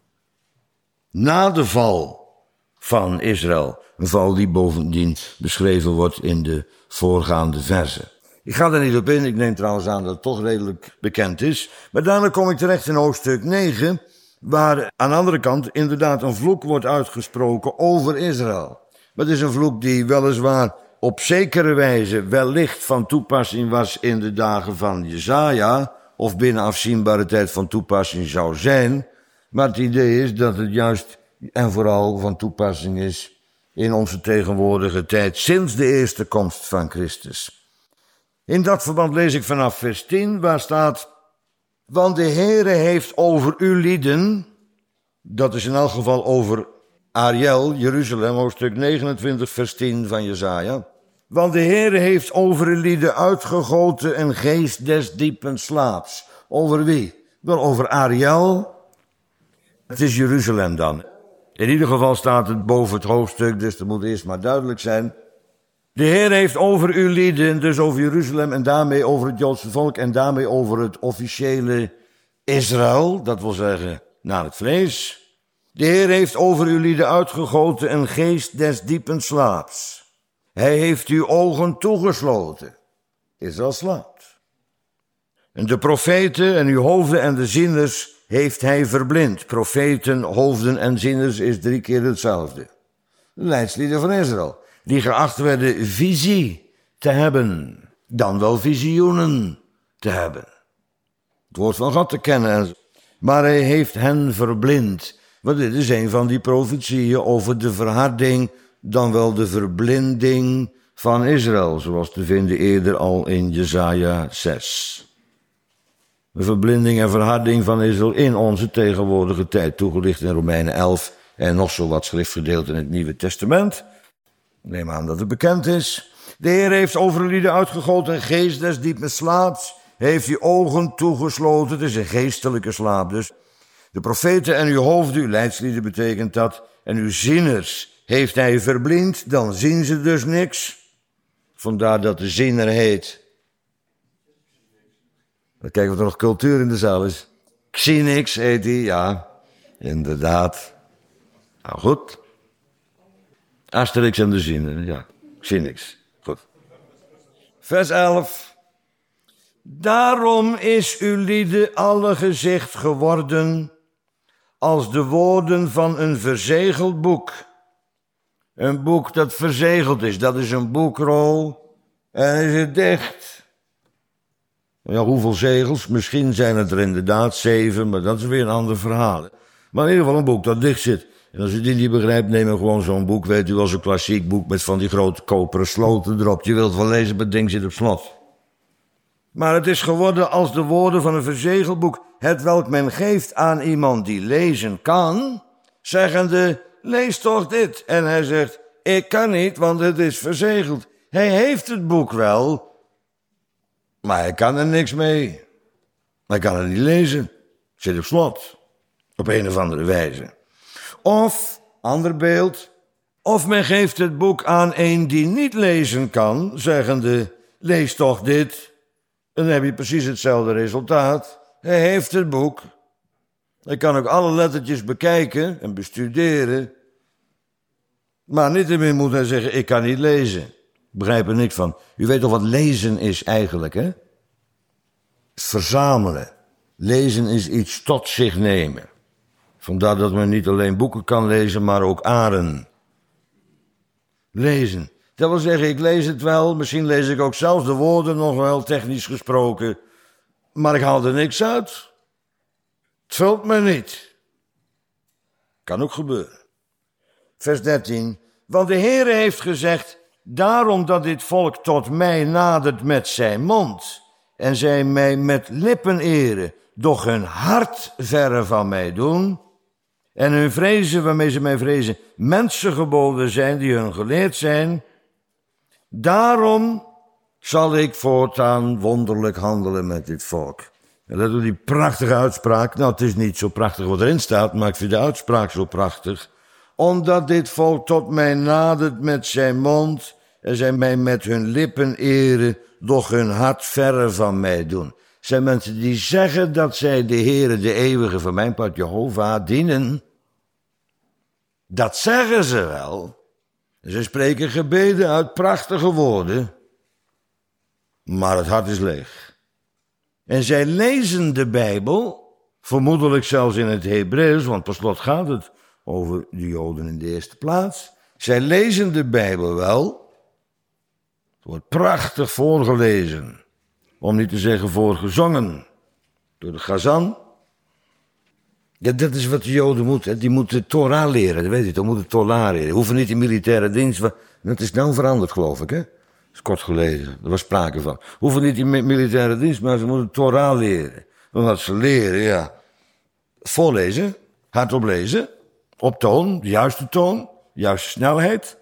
Na de val van Israël, een val die bovendien beschreven wordt in de voorgaande verzen. Ik ga er niet op in, ik neem trouwens aan dat het toch redelijk bekend is. Maar daarna kom ik terecht in hoofdstuk 9, waar aan de andere kant inderdaad een vloek wordt uitgesproken over Israël. Maar het is een vloek die weliswaar op zekere wijze wellicht van toepassing was in de dagen van Jesaja, of binnen afzienbare tijd van toepassing zou zijn. Maar het idee is dat het juist en vooral van toepassing is in onze tegenwoordige tijd, sinds de eerste komst van Christus. In dat verband lees ik vanaf vers 10, waar staat: want de Heere heeft over uw lieden, dat is in elk geval over Ariel, Jeruzalem, hoofdstuk 29, vers 10 van Jesaja. Want de Heere heeft over uw lieden uitgegoten een geest des diepen slaaps. Over wie? Wel, over Ariel. Het is Jeruzalem dan. In ieder geval staat het boven het hoofdstuk, dus dat moet eerst maar duidelijk zijn. De Heer heeft over uw lieden, dus over Jeruzalem en daarmee over het Joodse volk en daarmee over het officiële Israël, dat wil zeggen naar het vlees. De Heer heeft over uw lieden uitgegoten een geest des diepen slaaps. Hij heeft uw ogen toegesloten. Israël slaapt. En de profeten en uw hoofden en de zieners heeft hij verblind. Profeten, hoofden en zieners is 3 keer hetzelfde. De leidslieden van Israël, die geacht werden visie te hebben, dan wel visioenen te hebben. Het woord van God te kennen. Maar hij heeft hen verblind, Want dit is een van die profetieën over de verharding, dan wel de verblinding van Israël, zoals te vinden eerder al in Jesaja 6. De verblinding en verharding van Israël in onze tegenwoordige tijd, toegelicht in Romeinen 11 en nog zo wat schriftgedeelten in het Nieuwe Testament. Ik neem aan dat het bekend is. De Heer heeft over lieden uitgegoten een geest des diepe slaaps, heeft je ogen toegesloten, het is een geestelijke slaap dus. De profeten en uw hoofden, uw leidslieden betekent dat, en uw zieners heeft hij verblind, dan zien ze dus niks. Vandaar dat de ziener heet. Dan kijken we of er nog cultuur in de zaal is. Xenix heet hij, ja, inderdaad. Nou goed. Asterix en de ziener, ja, Xenix, goed. Vers 11. Daarom is uw lieden alle gezicht geworden als de woorden van een verzegeld boek. Een boek dat verzegeld is, dat is een boekrol en is het dicht. Ja, hoeveel zegels? Misschien zijn het er inderdaad 7, maar dat is weer een ander verhaal. Maar in ieder geval een boek dat dicht zit. En als u die niet begrijpt, neem dan gewoon zo'n boek, weet u, als een klassiek boek met van die grote koperen sloten erop. Je wilt wel lezen, maar het ding zit op slot. Maar het is geworden als de woorden van een verzegeld boek, hetwelk men geeft aan iemand die lezen kan, zeggende, lees toch dit. En hij zegt, ik kan niet, want het is verzegeld. Hij heeft het boek wel, maar hij kan er niks mee. Hij kan het niet lezen. Het zit op slot. Op een of andere wijze. Of, ander beeld, of men geeft het boek aan een die niet lezen kan, zeggende, lees toch dit. En dan heb je precies hetzelfde resultaat. Hij heeft het boek. Hij kan ook alle lettertjes bekijken en bestuderen. Maar niettemin moet hij zeggen, ik kan niet lezen. Ik begrijp er niks van. U weet toch wat lezen is eigenlijk, hè? Verzamelen. Lezen is iets tot zich nemen. Vandaar dat men niet alleen boeken kan lezen, maar ook aren. Lezen. Dat wil zeggen, ik lees het wel, misschien lees ik ook zelfs de woorden nog wel, technisch gesproken. Maar ik haal er niks uit. Het vult me niet. Kan ook gebeuren. Vers 13. Want de Heere heeft gezegd, daarom dat dit volk tot mij nadert met zijn mond, en zij mij met lippen eren, doch hun hart verre van mij doen, en hun vrezen waarmee ze mij vrezen, mensengeboden zijn die hun geleerd zijn, daarom zal ik voortaan wonderlijk handelen met dit volk. En dat doet die prachtige uitspraak. Nou, het is niet zo prachtig wat erin staat, maar ik vind de uitspraak zo prachtig. Omdat dit volk tot mij nadert met zijn mond, en zij mij met hun lippen eren, doch hun hart verre van mij doen. Zijn mensen die zeggen dat zij de Heere, de eeuwige, van mijn part Jehovah, dienen. Dat zeggen ze wel. Ze spreken gebeden uit prachtige woorden, maar het hart is leeg. En zij lezen de Bijbel, vermoedelijk zelfs in het Hebreeuws, want per slot gaat het over de Joden in de eerste plaats. Zij lezen de Bijbel wel, het wordt prachtig voorgelezen, om niet te zeggen voorgezongen, door de Chazan. Ja, dat is wat de Joden moeten. Die moeten Torah leren, dat weet je toch, moeten Torah leren. Hoeven niet in militaire dienst, dat is nou veranderd geloof ik, hè. Dat is kort geleden, er was sprake van. Hoeven niet in militaire dienst, maar ze moeten Torah leren. Want wat ze leren, ja, voorlezen, hardop lezen, op toon, de juiste snelheid.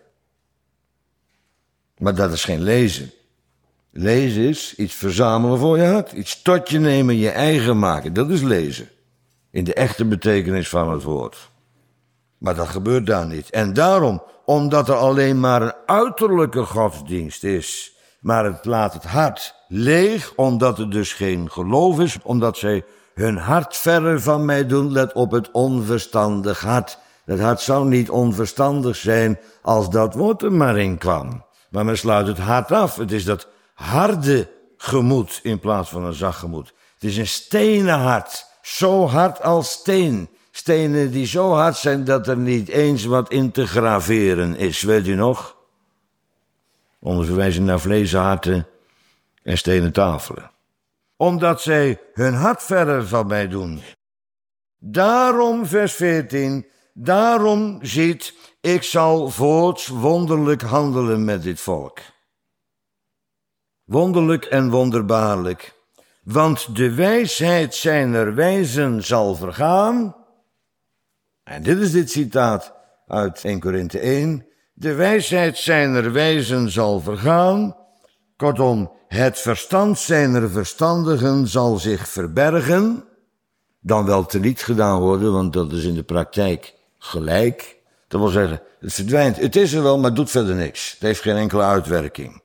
Maar dat is geen lezen. Lezen is iets verzamelen voor je hart, iets tot je nemen, je eigen maken, dat is lezen. In de echte betekenis van het woord. Maar dat gebeurt daar niet. En daarom, omdat er alleen maar een uiterlijke godsdienst is, maar het laat het hart leeg, omdat er dus geen geloof is, omdat zij hun hart verre van mij doen, let op het onverstandig hart. Het hart zou niet onverstandig zijn als dat woord er maar in kwam. Maar men sluit het hart af. Het is dat harde gemoed in plaats van een zacht gemoed. Het is een stenen hart. Zo hard als steen. Stenen die zo hard zijn dat er niet eens wat in te graveren is. Weet u nog? Onder verwijzing naar vlezen harten en stenen tafelen. Omdat zij hun hart verder van mij doen. Daarom, vers 14, daarom ziet, ik zal voorts wonderlijk handelen met dit volk. Wonderlijk en wonderbaarlijk. Want de wijsheid zijner wijzen zal vergaan. En dit is dit citaat uit 1 Korinthe 1. De wijsheid zijner wijzen zal vergaan. Kortom, het verstand zijner verstandigen zal zich verbergen. Dan wel teniet gedaan worden, want dat is in de praktijk gelijk. Dat wil zeggen, het verdwijnt. Het is er wel, maar het doet verder niks. Het heeft geen enkele uitwerking.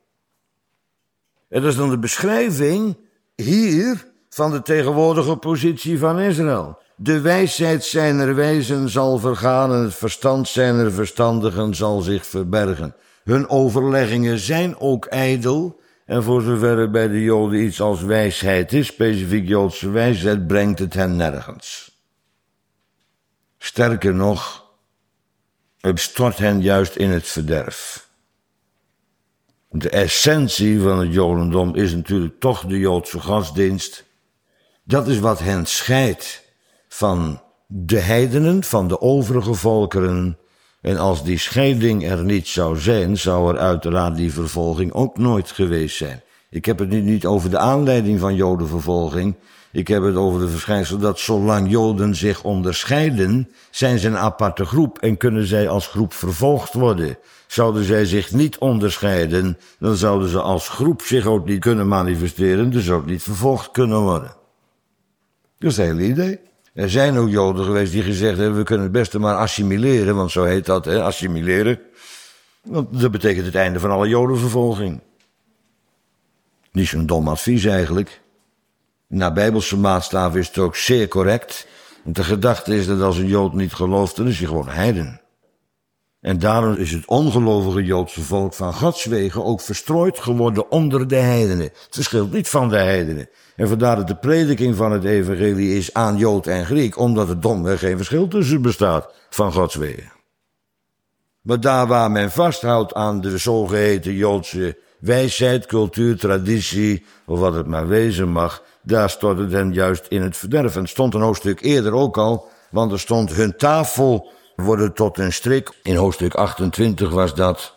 En dat is dan de beschrijving hier van de tegenwoordige positie van Israël. De wijsheid zijner wijzen zal vergaan en het verstand zijner verstandigen zal zich verbergen. Hun overleggingen zijn ook ijdel. En voor zover er bij de Joden iets als wijsheid is, specifiek Joodse wijsheid, brengt het hen nergens. Sterker nog, het stort hen juist in het verderf. De essentie van het Jodendom is natuurlijk toch de Joodse godsdienst. Dat is wat hen scheidt van de heidenen, van de overige volkeren. En als die scheiding er niet zou zijn, zou er uiteraard die vervolging ook nooit geweest zijn. Ik heb het nu niet over de aanleiding van Jodenvervolging. Ik heb het over de verschijnsel dat zolang Joden zich onderscheiden, zijn ze een aparte groep en kunnen zij als groep vervolgd worden. Zouden zij zich niet onderscheiden, dan zouden ze als groep zich ook niet kunnen manifesteren, dus ook niet vervolgd kunnen worden. Dat is het hele idee. Er zijn ook Joden geweest die gezegd hebben, we kunnen het beste maar assimileren, want zo heet dat, assimileren. Want dat betekent het einde van alle Jodenvervolging. Niet zo'n dom advies eigenlijk. Naar bijbelse maatstaven is het ook zeer correct. Want de gedachte is dat als een Jood niet gelooft, dan is hij gewoon heiden. En daarom is het ongelovige Joodse volk van Gods wegen ook verstrooid geworden onder de heidenen. Het verschilt niet van de heidenen. En vandaar dat de prediking van het evangelie is aan Jood en Griek, omdat er domweg geen verschil tussen bestaat van Gods wegen. Maar daar waar men vasthoudt aan de zogeheten Joodse wijsheid, cultuur, traditie, of wat het maar wezen mag, daar stort het hen juist in het verderf. En het stond een hoofdstuk eerder ook al, want er stond hun tafel worden tot een strik. In hoofdstuk 28 was dat.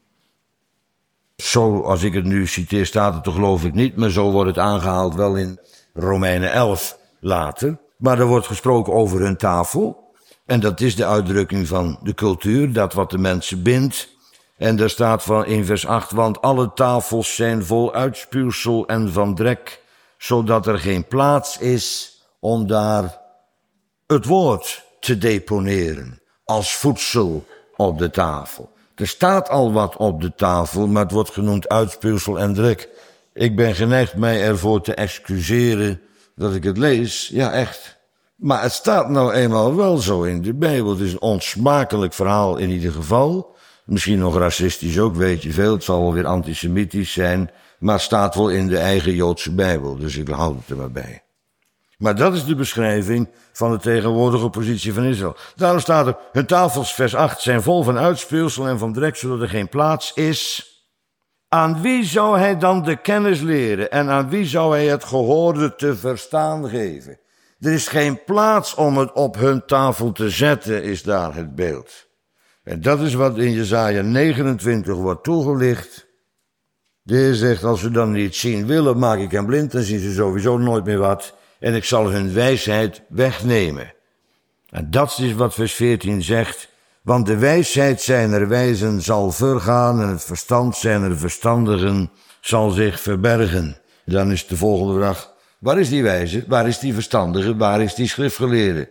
Zo, als ik het nu citeer, staat het, geloof ik niet, maar zo wordt het aangehaald wel in Romeinen 11 later. Maar er wordt gesproken over hun tafel. En dat is de uitdrukking van de cultuur, dat wat de mensen bindt. En daar staat van in vers 8, want alle tafels zijn vol uitspuwsel en van drek, zodat er geen plaats is om daar het woord te deponeren als voedsel op de tafel. Er staat al wat op de tafel, maar het wordt genoemd uitspuwsel en drek. Ik ben geneigd mij ervoor te excuseren dat ik het lees. Ja, echt. Maar het staat nou eenmaal wel zo in de Bijbel. Het is een onsmakelijk verhaal in ieder geval. Misschien nog racistisch ook, weet je veel. Het zal wel weer antisemitisch zijn. Maar het staat wel in de eigen Joodse Bijbel. Dus ik houd het er maar bij. Maar dat is de beschrijving van de tegenwoordige positie van Israël. Daarom staat er, hun tafels, vers 8, zijn vol van uitspuwsel en van drek, zodat er geen plaats is. Aan wie zou hij dan de kennis leren en aan wie zou hij het gehoorde te verstaan geven? Er is geen plaats om het op hun tafel te zetten, is daar het beeld. En dat is wat in Jesaja 29 wordt toegelicht. De Heer zegt, als ze dan niet zien willen, maak ik hen blind, dan zien ze sowieso nooit meer wat. En ik zal hun wijsheid wegnemen. En dat is wat vers 14 zegt. Want de wijsheid zijner wijzen zal vergaan en het verstand zijner verstandigen zal zich verbergen. Dan is de volgende vraag, waar is die wijze, waar is die verstandige, waar is die schriftgeleerde?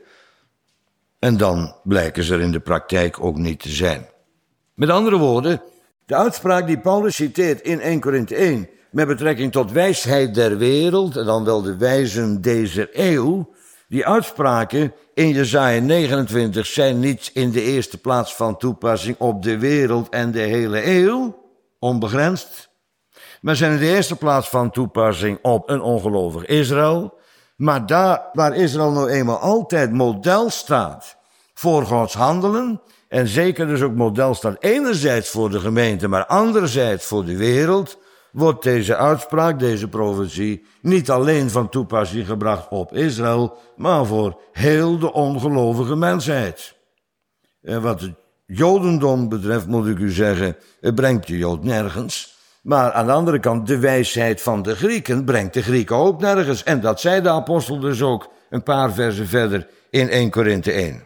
En dan blijken ze er in de praktijk ook niet te zijn. Met andere woorden, de uitspraak die Paulus citeert in 1 Korinthe 1... met betrekking tot wijsheid der wereld, en dan wel de wijzen deze eeuw, die uitspraken in Jesaja 29 zijn niet in de eerste plaats van toepassing op de wereld en de hele eeuw, onbegrensd, maar zijn in de eerste plaats van toepassing op een ongelovig Israël, maar daar waar Israël nou eenmaal altijd model staat voor Gods handelen, en zeker dus ook model staat enerzijds voor de gemeente, maar anderzijds voor de wereld, wordt deze uitspraak, deze profetie, niet alleen van toepassing gebracht op Israël, maar voor heel de ongelovige mensheid. En wat het Jodendom betreft moet ik u zeggen, het brengt de Jood nergens. Maar aan de andere kant, de wijsheid van de Grieken brengt de Grieken ook nergens. En dat zei de apostel dus ook een paar versen verder in 1 Korinthe 1.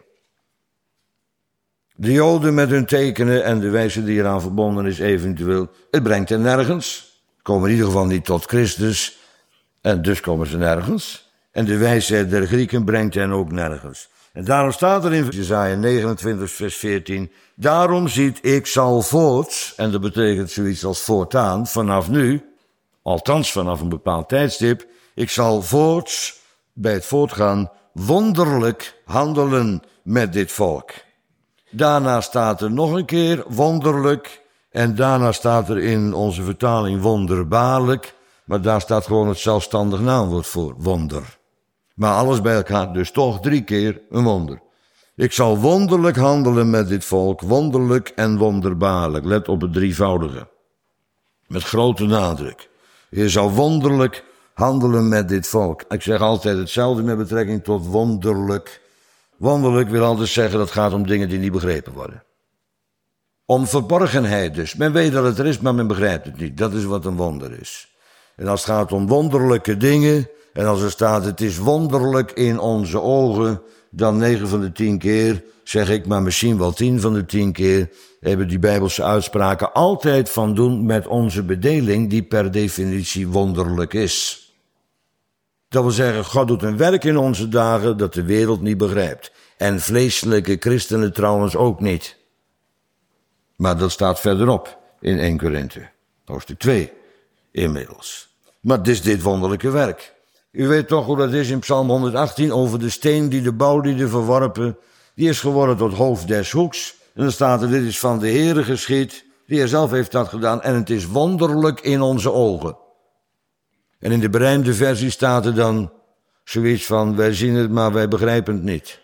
De Joden met hun tekenen en de wijze die eraan verbonden is eventueel, het brengt hen nergens. Komen in ieder geval niet tot Christus en dus komen ze nergens. En de wijsheid der Grieken brengt hen ook nergens. En daarom staat er in Jesaja 29 vers 14, daarom ziet ik zal voorts, en dat betekent zoiets als voortaan, vanaf nu, althans vanaf een bepaald tijdstip, ik zal voorts, bij het voortgaan, wonderlijk handelen met dit volk. Daarna staat er nog een keer wonderlijk, en daarna staat er in onze vertaling wonderbaarlijk, maar daar staat gewoon het zelfstandig naamwoord voor, wonder. Maar alles bij elkaar, dus toch 3 keer een wonder. Ik zal wonderlijk handelen met dit volk, wonderlijk en wonderbaarlijk. Let op het drievoudige. Met grote nadruk. Je zal wonderlijk handelen met dit volk. Ik zeg altijd hetzelfde met betrekking tot wonderlijk. Wonderlijk wil altijd zeggen dat het gaat om dingen die niet begrepen worden. Om verborgenheid dus. Men weet dat het er is, maar men begrijpt het niet. Dat is wat een wonder is. En als het gaat om wonderlijke dingen, en als er staat het is wonderlijk in onze ogen, dan 9 van de 10 keer, zeg ik, maar misschien wel 10 van de 10 keer, hebben die Bijbelse uitspraken altijd van doen met onze bedeling, die per definitie wonderlijk is. Dat wil zeggen, God doet een werk in onze dagen dat de wereld niet begrijpt. En vleeselijke christenen trouwens ook niet. Maar dat staat verderop in 1 Korinthe, hoofdstuk 2 inmiddels. Maar het is dit wonderlijke werk. U weet toch hoe dat is in Psalm 118 over de steen die de bouwlieden verworpen. Die is geworden tot hoofd des hoeks. En dan staat er, dit is van de Heere geschied, die hij zelf heeft dat gedaan. En het is wonderlijk in onze ogen. En in de berijmde versie staat er dan zoiets van, wij zien het, maar wij begrijpen het niet.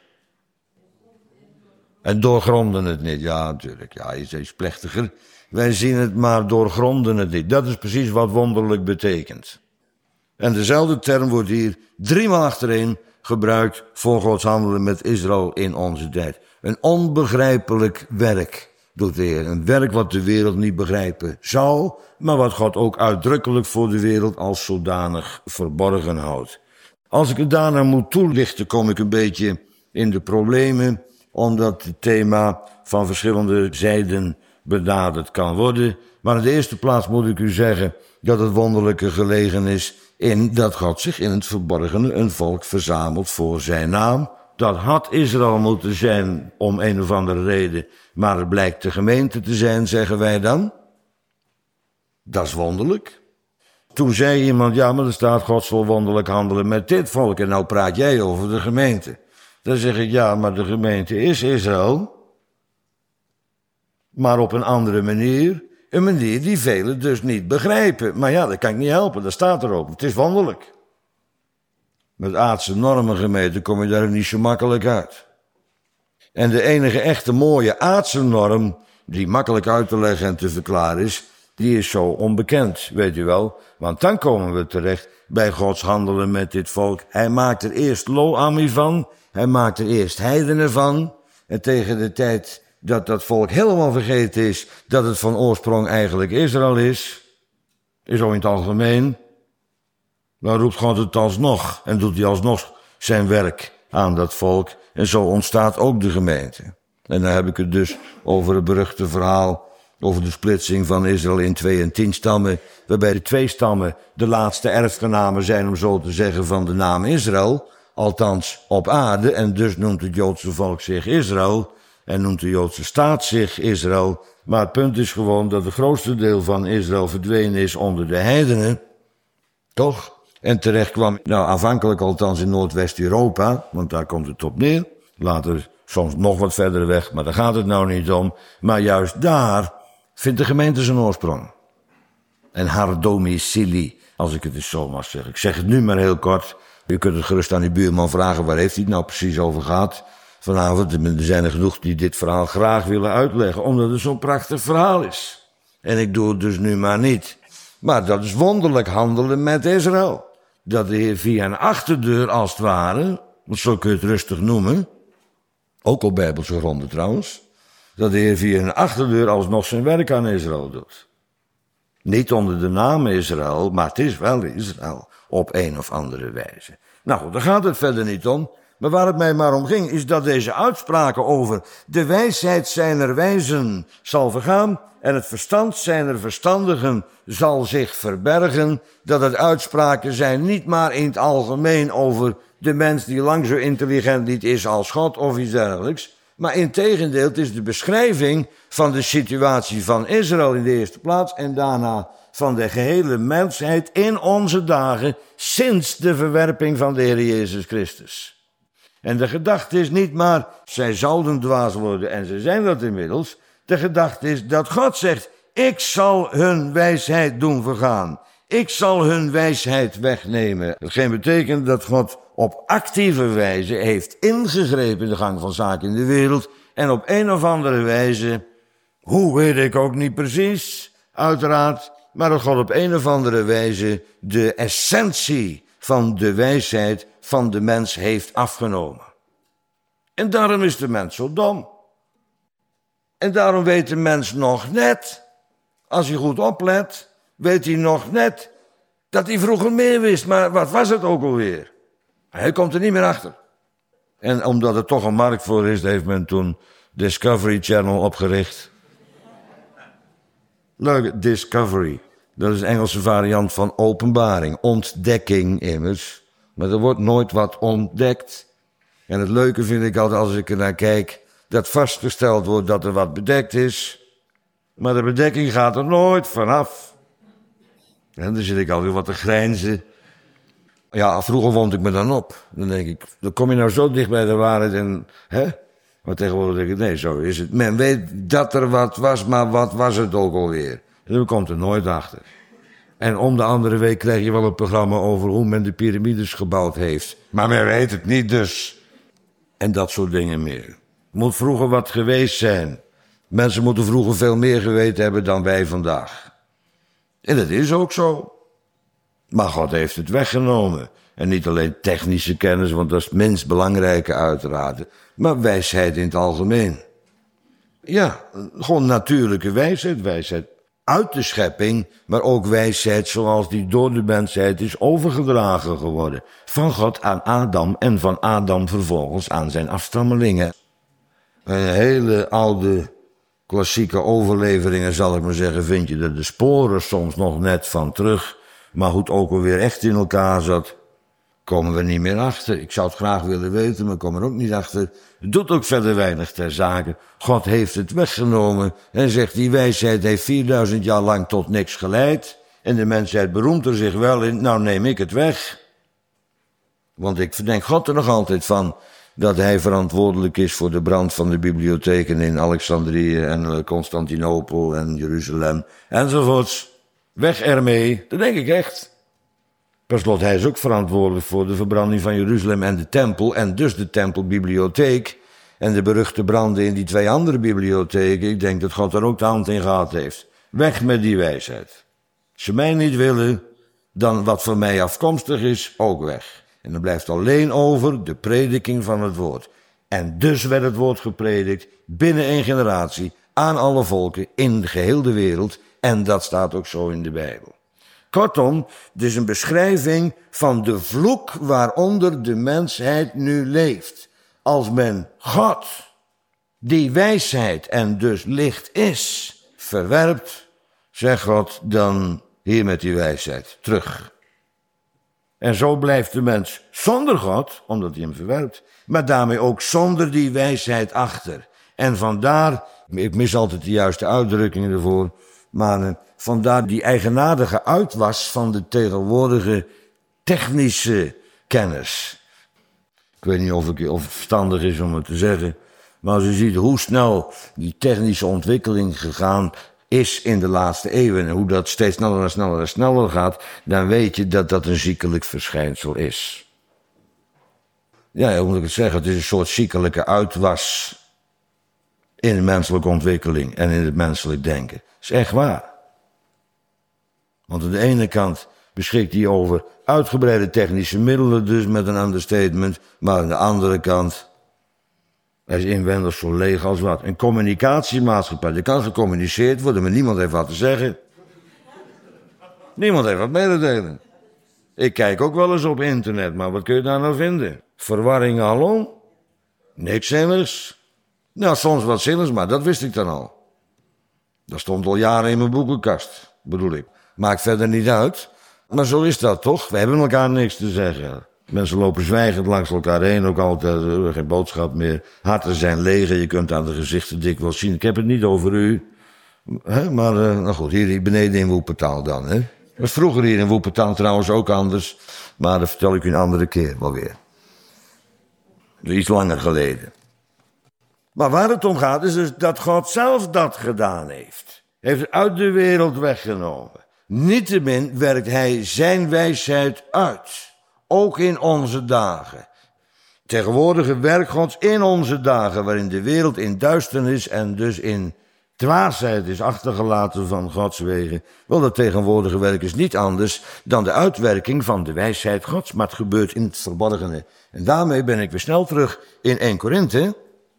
En doorgronden het niet. Ja, natuurlijk. Ja, is iets plechtiger. Wij zien het, maar doorgronden het niet. Dat is precies wat wonderlijk betekent. En dezelfde term wordt hier 3 maal achtereen gebruikt voor Gods handelen met Israël in onze tijd. Een onbegrijpelijk werk doet de Heer. Een werk wat de wereld niet begrijpen zou, maar wat God ook uitdrukkelijk voor de wereld als zodanig verborgen houdt. Als ik het daarna moet toelichten, kom ik een beetje in de problemen, omdat het thema van verschillende zijden benaderd kan worden. Maar in de eerste plaats moet ik u zeggen dat het wonderlijke gelegen is in dat God zich in het verborgene een volk verzamelt voor zijn naam. Dat had Israël moeten zijn om een of andere reden, maar het blijkt de gemeente te zijn, zeggen wij dan. Dat is wonderlijk. Toen zei iemand, ja, maar er staat God zal wonderlijk handelen met dit volk en nou praat jij over de gemeente. Dan zeg ik, ja, maar de gemeente is Israël, maar op een andere manier. Een manier die velen dus niet begrijpen. Maar ja, dat kan ik niet helpen, dat staat er ook. Het is wonderlijk. Met aardse normen gemeten kom je daar niet zo makkelijk uit. En de enige echte mooie aardse norm, die makkelijk uit te leggen en te verklaren is, die is zo onbekend, weet u wel. Want dan komen we terecht bij Gods handelen met dit volk. Hij maakt er eerst Lo-Ammi van, hij maakt er eerst heidenen van. En tegen de tijd dat dat volk helemaal vergeten is dat het van oorsprong eigenlijk Israël is zo in het algemeen, dan roept God het alsnog en doet hij alsnog zijn werk aan dat volk. En zo ontstaat ook de gemeente. En dan heb ik het dus over het beruchte verhaal over de splitsing van Israël in 2 en 10 stammen, waarbij de 2 stammen de laatste erfgenamen zijn, om zo te zeggen, van de naam Israël, althans op aarde, en dus noemt het Joodse volk zich Israël en noemt de Joodse staat zich Israël. Maar het punt is gewoon dat het grootste deel van Israël verdwenen is onder de heidenen, toch? En terecht kwam, nou aanvankelijk althans in Noordwest-Europa, want daar komt het op neer, later soms nog wat verder weg, maar daar gaat het nou niet om. Maar juist daar vindt de gemeente zijn oorsprong. En haar domicilie, als ik het eens zo mag zeggen. Ik zeg het nu maar heel kort. U kunt het gerust aan uw buurman vragen, waar heeft hij het nou precies over gehad vanavond. Er zijn er genoeg die dit verhaal graag willen uitleggen, omdat het zo'n prachtig verhaal is. En ik doe het dus nu maar niet. Maar dat is wonderlijk handelen met Israël. Dat de Heer via een achterdeur als het ware, want zo kun je het rustig noemen, ook op bijbelse gronden trouwens, dat de Heer via een achterdeur alsnog zijn werk aan Israël doet. Niet onder de naam Israël, maar het is wel Israël op een of andere wijze. Nou goed, daar gaat het verder niet om. Maar waar het mij maar om ging, is dat deze uitspraken over de wijsheid zijner wijzen zal vergaan en het verstand zijner verstandigen zal zich verbergen, dat het uitspraken zijn niet maar in het algemeen over de mens die lang zo intelligent niet is als God of iets dergelijks, maar integendeel, het is de beschrijving van de situatie van Israël in de eerste plaats en daarna van de gehele mensheid in onze dagen sinds de verwerping van de Heer Jezus Christus. En de gedachte is niet maar, zij zouden dwaas worden en ze zijn dat inmiddels. De gedachte is dat God zegt, ik zal hun wijsheid doen vergaan. Ik zal hun wijsheid wegnemen. Hetgeen betekent dat God op actieve wijze heeft ingegrepen in de gang van zaken in de wereld. En op een of andere wijze, hoe weet ik ook niet precies, uiteraard, maar dat God op een of andere wijze de essentie van de wijsheid van de mens heeft afgenomen. En daarom is de mens zo dom. En daarom weet de mens nog net, als hij goed oplet, weet hij nog net dat hij vroeger meer wist. Maar wat was het ook alweer? Hij komt er niet meer achter. En omdat er toch een markt voor is, heeft men toen Discovery Channel opgericht. Leuk, Discovery. Dat is een Engelse variant van openbaring, ontdekking immers. Maar er wordt nooit wat ontdekt. En het leuke vind ik altijd als ik er naar kijk, dat vastgesteld wordt dat er wat bedekt is. Maar de bedekking gaat er nooit vanaf. En dan zit ik alweer wat te grijnzen. Ja, vroeger wond ik me dan op. Dan denk ik, dan kom je nou zo dicht bij de waarheid en, hè? Maar tegenwoordig denk ik, nee, zo is het. Men weet dat er wat was, maar wat was het ook alweer? En dan komt er nooit achter. En om de andere week krijg je wel een programma over hoe men de piramides gebouwd heeft. Maar men weet het niet dus. En dat soort dingen meer. Moet vroeger wat geweest zijn. Mensen moeten vroeger veel meer geweten hebben dan wij vandaag. En dat is ook zo. Maar God heeft het weggenomen. En niet alleen technische kennis, want dat is het minst belangrijke uiteraard. Maar wijsheid in het algemeen. Ja, gewoon natuurlijke wijsheid. Wijsheid uit de schepping, maar ook wijsheid zoals die door de mensheid is overgedragen geworden. Van God aan Adam en van Adam vervolgens aan zijn afstammelingen. Een hele oude klassieke overleveringen, zal ik maar zeggen, vind je er de sporen soms nog net van terug. Maar hoe het ook alweer echt in elkaar zat, komen we niet meer achter. Ik zou het graag willen weten, maar ik kom er ook niet achter. Het doet ook verder weinig ter zake. God heeft het weggenomen en zegt, die wijsheid heeft 4000 jaar lang tot niks geleid. En de mensheid beroemt er zich wel in, nou neem ik het weg. Want ik verdenk God er nog altijd van dat hij verantwoordelijk is voor de brand van de bibliotheken in Alexandrië en Constantinopel en Jeruzalem enzovoorts. Weg ermee, dat denk ik echt. Per slot, hij is ook verantwoordelijk voor de verbranding van Jeruzalem en de tempel en dus de tempelbibliotheek en de beruchte branden in die 2 andere bibliotheken. Ik denk dat God daar ook de hand in gehad heeft. Weg met die wijsheid. Als ze mij niet willen, dan wat van mij afkomstig is, ook weg. En dan blijft alleen over de prediking van het woord. En dus werd het woord gepredikt binnen 1 generatie aan alle volken in geheel de wereld. En dat staat ook zo in de Bijbel. Kortom, het is een beschrijving van de vloek waaronder de mensheid nu leeft. Als men God, die wijsheid en dus licht is, verwerpt, zegt God dan hier met die wijsheid terug. En zo blijft de mens zonder God, omdat hij hem verwerpt, maar daarmee ook zonder die wijsheid achter. En vandaar, ik mis altijd de juiste uitdrukkingen ervoor, maar vandaar die eigenaardige uitwas van de tegenwoordige technische kennis. Ik weet niet of het verstandig is om het te zeggen, maar als u ziet hoe snel die technische ontwikkeling gegaan is in de laatste eeuwen en hoe dat steeds sneller en sneller en sneller gaat, dan weet je dat dat een ziekelijk verschijnsel is. Ja, hoe moet ik het zeggen? Het is een soort ziekelijke uitwas in de menselijke ontwikkeling en in het menselijk denken. Dat is echt waar. Want aan de ene kant beschikt hij over uitgebreide technische middelen, dus met een understatement. Maar aan de andere kant, hij is inwendig zo leeg als wat. Een communicatiemaatschappij, er kan gecommuniceerd worden, maar niemand heeft wat te zeggen. Niemand heeft wat mee te delen. Ik kijk ook wel eens op internet, maar wat kun je daar nou vinden? Verwarring alom? Niks zinnigs. Nou, soms wat zinnigs, maar dat wist ik dan al. Dat stond al jaren in mijn boekenkast, bedoel ik. Maakt verder niet uit. Maar zo is dat toch? We hebben elkaar niks te zeggen. Mensen lopen zwijgend langs elkaar heen, ook altijd, geen boodschap meer. Harten zijn leeg en je kunt aan de gezichten dikwijls zien. Ik heb het niet over u. Maar, nou goed, hier beneden in Woepertaal dan, hè. Dat was vroeger hier in Woepertaal trouwens ook anders. Maar dat vertel ik u een andere keer wel weer. Iets langer geleden. Maar waar het om gaat is dus dat God zelf dat gedaan heeft. Hij heeft het uit de wereld weggenomen. Niettemin werkt hij zijn wijsheid uit. Ook in onze dagen. Tegenwoordige werk Gods in onze dagen, waarin de wereld in duisternis en dus in dwaasheid is achtergelaten van Gods wegen. Wel, dat tegenwoordige werk is niet anders dan de uitwerking van de wijsheid Gods, maar het gebeurt in het verborgene. En daarmee ben ik weer snel terug in 1 Korinthe.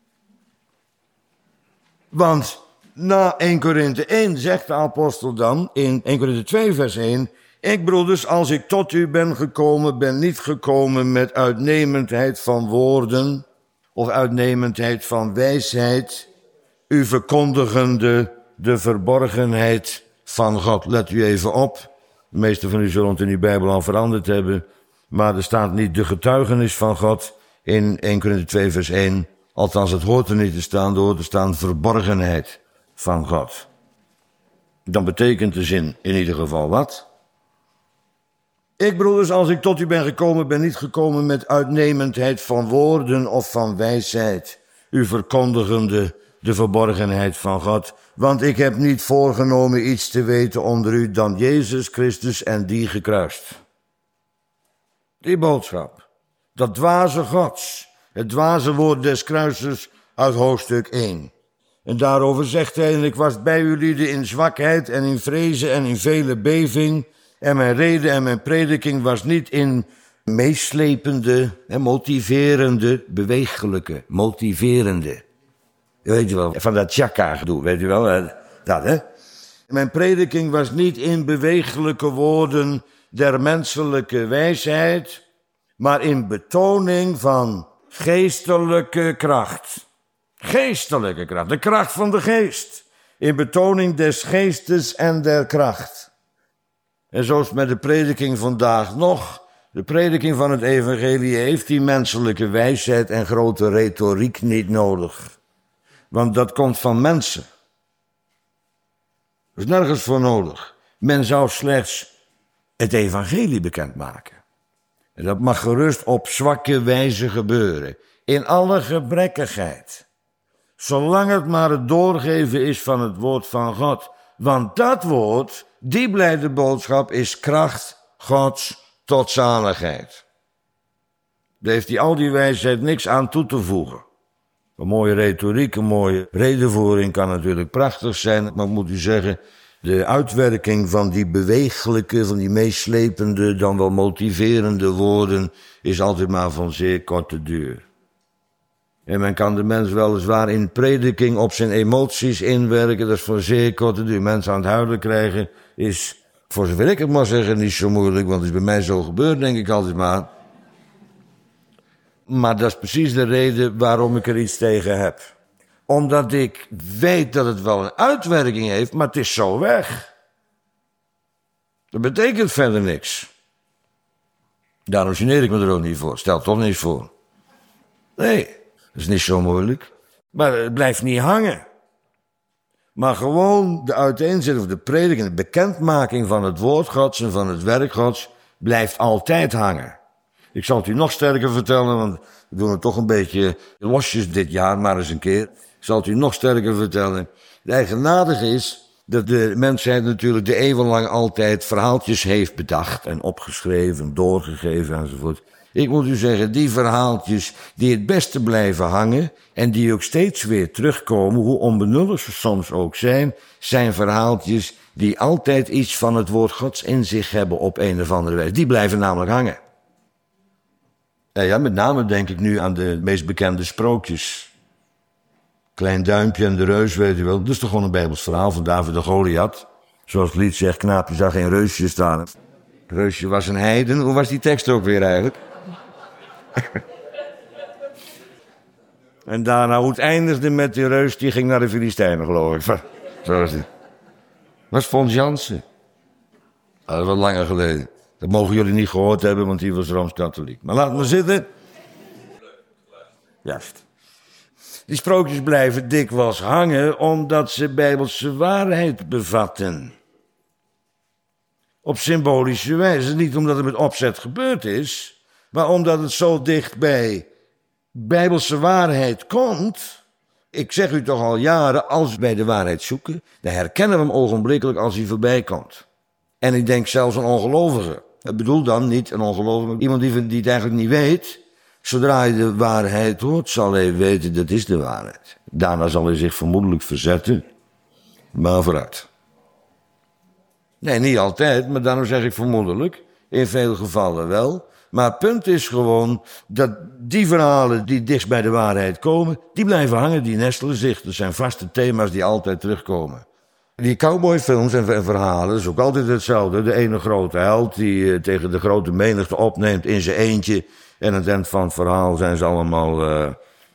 Want na 1 Korinthe 1 zegt de apostel dan in 1 Korinthe 2 vers 1... Ik, broeders, als ik tot u ben gekomen, ben niet gekomen met uitnemendheid van woorden of uitnemendheid van wijsheid, u verkondigende de verborgenheid van God. Let u even op. De meeste van u zullen het in uw Bijbel al veranderd hebben, maar er staat niet de getuigenis van God in 1 Korinthe 2 vers 1. Althans, het hoort er niet te staan, er hoort te staan verborgenheid van God. Dan betekent de zin in ieder geval wat? Ik, broeders, als ik tot u ben gekomen, ben niet gekomen met uitnemendheid van woorden of van wijsheid, u verkondigende de verborgenheid van God. Want ik heb niet voorgenomen iets te weten onder u dan Jezus Christus en die gekruist. Die boodschap, dat dwaze Gods, het dwaze woord des kruises uit hoofdstuk 1. En daarover zegt hij, en ik was bij jullie in zwakheid en in vrezen en in vele beving. En mijn reden en mijn prediking was niet in meeslepende, motiverende, bewegelijke, motiverende. Weet je wel, van dat tjaka-gedoe, weet je wel, dat hè. Mijn prediking was niet in bewegelijke woorden der menselijke wijsheid, maar in betoning van geestelijke kracht. Geestelijke kracht, de kracht van de geest. In betoning des geestes en der kracht. En zoals met de prediking vandaag nog, de prediking van het evangelie heeft die menselijke wijsheid en grote retoriek niet nodig. Want dat komt van mensen. Er is nergens voor nodig. Men zou slechts het evangelie bekendmaken. En dat mag gerust op zwakke wijze gebeuren. In alle gebrekkigheid. Zolang het maar het doorgeven is van het woord van God. Want dat woord, die blijde boodschap, is kracht Gods tot zaligheid. Daar heeft hij al die wijsheid niks aan toe te voegen. Een mooie retoriek, een mooie redevoering kan natuurlijk prachtig zijn. Maar ik moet u zeggen, de uitwerking van die bewegelijke, van die meeslepende, dan wel motiverende woorden is altijd maar van zeer korte duur. En men kan de mens weliswaar in prediking op zijn emoties inwerken, dat is voor zeer korte duur. Mensen aan het huilen krijgen is, voor zover ik het mag zeggen, niet zo moeilijk, want het is bij mij zo gebeurd, denk ik altijd maar. Maar dat is precies de reden waarom ik er iets tegen heb. Omdat ik weet dat het wel een uitwerking heeft, maar het is zo weg. Dat betekent verder niks. Daarom geneer ik me er ook niet voor. Stel toch niks voor. Nee, dat is niet zo moeilijk. Maar het blijft niet hangen. Maar gewoon de uiteenzetting of de prediking, de bekendmaking van het woord Gods en van het werk Gods blijft altijd hangen. Ik zal het u nog sterker vertellen, want we doen het toch een beetje losjes dit jaar, maar eens een keer. Ik zal het u nog sterker vertellen. Het eigenaardige is dat de mensheid natuurlijk de eeuwen lang altijd verhaaltjes heeft bedacht en opgeschreven, doorgegeven enzovoort. Ik moet u zeggen, die verhaaltjes die het beste blijven hangen en die ook steeds weer terugkomen, hoe onbenullig ze soms ook zijn verhaaltjes die altijd iets van het woord Gods in zich hebben op een of andere wijze. Die blijven namelijk hangen. Ja, met name denk ik nu aan de meest bekende sprookjes. Klein Duimpje en de Reus, weet u wel. Dat is toch gewoon een Bijbels verhaal van David en Goliath. Zoals het lied zegt, knaapje zag geen reusje staan. Het reusje was een heiden. Hoe was die tekst ook weer eigenlijk? En daarna hoe het eindigde met die reus, die ging naar de Filistijnen, geloof ik. Zo was het. Dat was Fons Jansen. Dat is wat langer geleden. Dat mogen jullie niet gehoord hebben, want die was Rooms-Katholiek. Maar laat maar zitten. Juist. Die sprookjes blijven dikwijls hangen, omdat ze bijbelse waarheid bevatten. Op symbolische wijze. Niet omdat het met opzet gebeurd is, maar omdat het zo dicht bij bijbelse waarheid komt. Ik zeg u toch al jaren, als wij de waarheid zoeken, dan herkennen we hem ogenblikkelijk als hij voorbij komt. En ik denk zelfs een ongelovige. Ik bedoel dan niet een ongelovige, maar iemand die het eigenlijk niet weet. Zodra hij de waarheid hoort, zal hij weten dat is de waarheid. Daarna zal hij zich vermoedelijk verzetten, maar vooruit. Nee, niet altijd, maar daarom zeg ik vermoedelijk. In veel gevallen wel. Maar het punt is gewoon dat die verhalen die dichtst bij de waarheid komen, die blijven hangen, die nestelen zich. Dat zijn vaste thema's die altijd terugkomen. Die cowboyfilms en verhalen, dat is ook altijd hetzelfde. De ene grote held die tegen de grote menigte opneemt in zijn eentje. En aan het eind van het verhaal zijn ze allemaal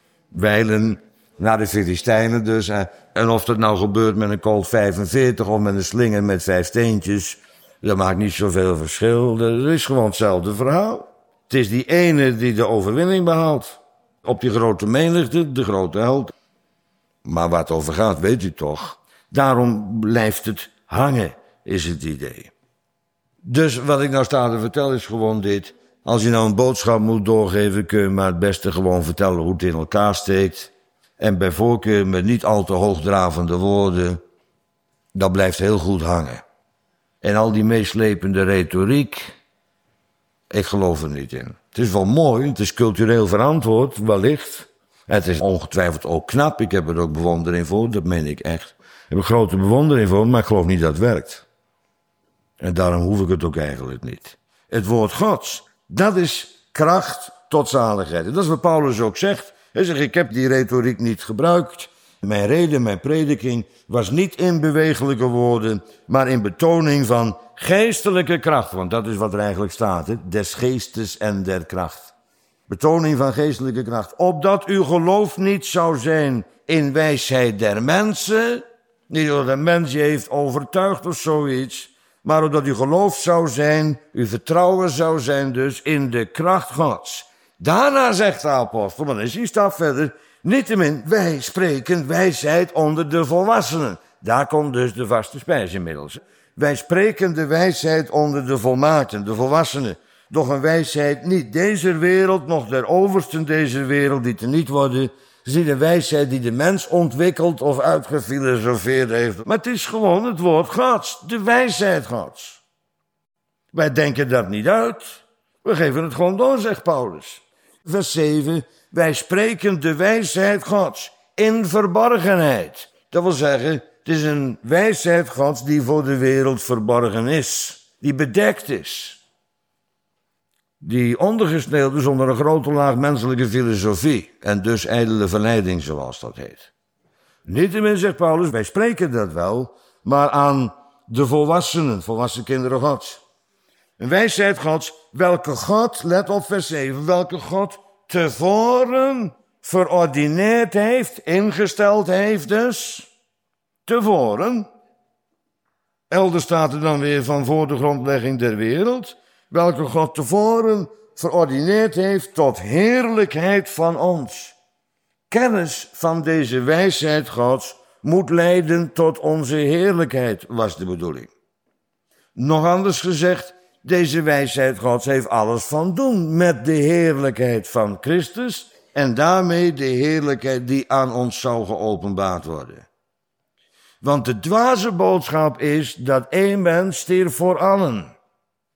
wijlen naar de Filistijnen dus. En of dat nou gebeurt met een Colt 45 of met een slinger met 5 steentjes, dat maakt niet zoveel verschil. Dat is gewoon hetzelfde verhaal. Het is die ene die de overwinning behaalt. Op die grote menigte, de grote held. Maar waar het over gaat, weet u toch. Daarom blijft het hangen, is het idee. Dus wat ik nou sta te vertellen is gewoon dit. Als je nou een boodschap moet doorgeven, kun je maar het beste gewoon vertellen hoe het in elkaar steekt. En bij voorkeur met niet al te hoogdravende woorden. Dat blijft heel goed hangen. En al die meeslepende retoriek, ik geloof er niet in. Het is wel mooi, het is cultureel verantwoord, wellicht. Het is ongetwijfeld ook knap, ik heb er ook bewondering voor, dat meen ik echt. Ik heb een grote bewondering voor, maar ik geloof niet dat het werkt. En daarom hoef ik het ook eigenlijk niet. Het woord Gods, dat is kracht tot zaligheid. En dat is wat Paulus ook zegt. Hij zegt, ik heb die retoriek niet gebruikt. Mijn reden, mijn prediking was niet in bewegelijke woorden, maar in betoning van geestelijke kracht. Want dat is wat er eigenlijk staat, hè? Des geestes en der kracht. Betoning van geestelijke kracht. Opdat uw geloof niet zou zijn in wijsheid der mensen, niet doordat een mens je heeft overtuigd of zoiets, maar opdat uw geloof zou zijn, uw vertrouwen zou zijn dus in de kracht Gods. Daarna zegt de apostel, maar dan is hij stap verder, niettemin, wij spreken wijsheid onder de volwassenen. Daar komt dus de vaste spijs inmiddels. Wij spreken de wijsheid onder de volmaakten, de volwassenen. Doch een wijsheid niet deze wereld, noch der oversten deze wereld, die teniet worden. Het is niet een wijsheid die de mens ontwikkeld of uitgefilosofeerd heeft. Maar het is gewoon het woord Gods, de wijsheid Gods. Wij denken dat niet uit. We geven het gewoon door, zegt Paulus. Vers 7, wij spreken de wijsheid Gods in verborgenheid. Dat wil zeggen, het is een wijsheid Gods die voor de wereld verborgen is. Die bedekt is. Die ondergesneeuwd is onder een grote laag menselijke filosofie. En dus ijdele verleiding, zoals dat heet. Niettemin, zegt Paulus, wij spreken dat wel, maar aan de volwassenen, volwassen kinderen Gods. Een wijsheid Gods, welke God, let op vers 7, welke God tevoren verordineerd heeft, ingesteld heeft dus, tevoren. Elders staat er dan weer van voor de grondlegging der wereld, welke God tevoren verordineerd heeft tot heerlijkheid van ons. Kennis van deze wijsheid Gods moet leiden tot onze heerlijkheid, was de bedoeling. Nog anders gezegd, deze wijsheid Gods heeft alles van doen met de heerlijkheid van Christus en daarmee de heerlijkheid die aan ons zou geopenbaard worden. Want de dwaze boodschap is dat één mens stierf voor allen.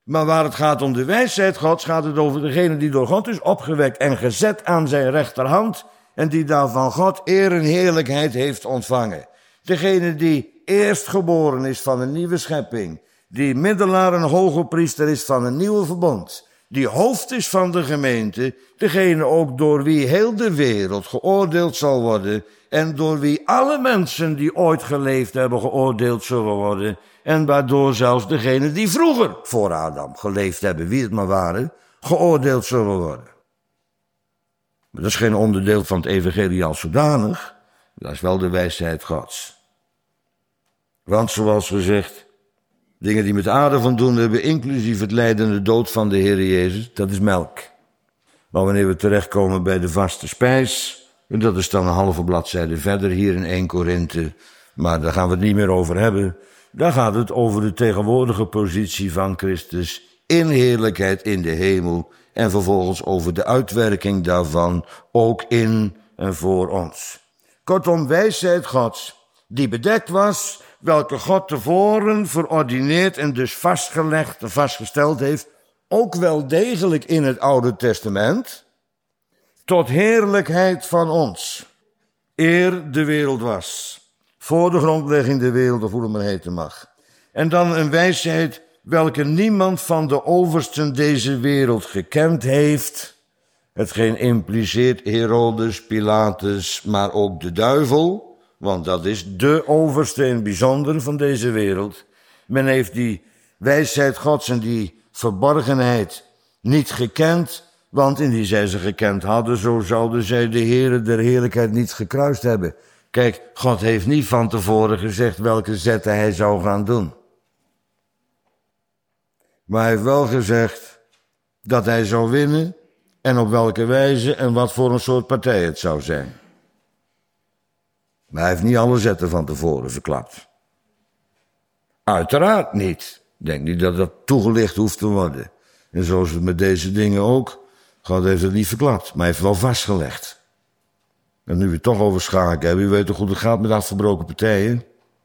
Maar waar het gaat om de wijsheid Gods, gaat het over degene die door God is opgewekt en gezet aan zijn rechterhand en die daar van God eer en heerlijkheid heeft ontvangen. Degene die eerstgeboren is van een nieuwe schepping, die middelaar en hoge priester is van een nieuwe verbond, die hoofd is van de gemeente, degene ook door wie heel de wereld geoordeeld zal worden en door wie alle mensen die ooit geleefd hebben geoordeeld zullen worden en waardoor zelfs degene die vroeger voor Adam geleefd hebben, wie het maar waren, geoordeeld zullen worden. Maar dat is geen onderdeel van het evangelie als zodanig, dat is wel de wijsheid Gods. Want zoals gezegd, dingen die met aarde van doen hebben, inclusief het lijden en de dood van de Heer Jezus, dat is melk. Maar wanneer we terechtkomen bij de vaste spijs, en dat is dan een halve bladzijde verder hier in 1 Korinthe, maar daar gaan we het niet meer over hebben. Daar gaat het over de tegenwoordige positie van Christus in heerlijkheid in de hemel en vervolgens over de uitwerking daarvan ook in en voor ons. Kortom, wijsheid Gods, die bedekt was, welke God tevoren verordineerd en dus vastgelegd en vastgesteld heeft, ook wel degelijk in het Oude Testament, tot heerlijkheid van ons, eer de wereld was, voor de grondlegging der wereld, of hoe het maar heten mag. En dan een wijsheid welke niemand van de oversten deze wereld gekend heeft, hetgeen impliceert Herodes, Pilatus, maar ook de duivel, want dat is de overste in het bijzonder van deze wereld. Men heeft die wijsheid Gods en die verborgenheid niet gekend, want indien zij ze gekend hadden, zo zouden zij de Heere der heerlijkheid niet gekruist hebben. Kijk, God heeft niet van tevoren gezegd welke zetten hij zou gaan doen. Maar hij heeft wel gezegd dat hij zou winnen en op welke wijze en wat voor een soort partij het zou zijn. Maar hij heeft niet alle zetten van tevoren verklapt. Uiteraard niet. Ik denk niet dat dat toegelicht hoeft te worden. En zoals het met deze dingen ook. God heeft het niet verklapt, maar hij heeft wel vastgelegd. En nu we het toch over schaken hebben, u weet toch hoe het gaat met afgebroken partijen?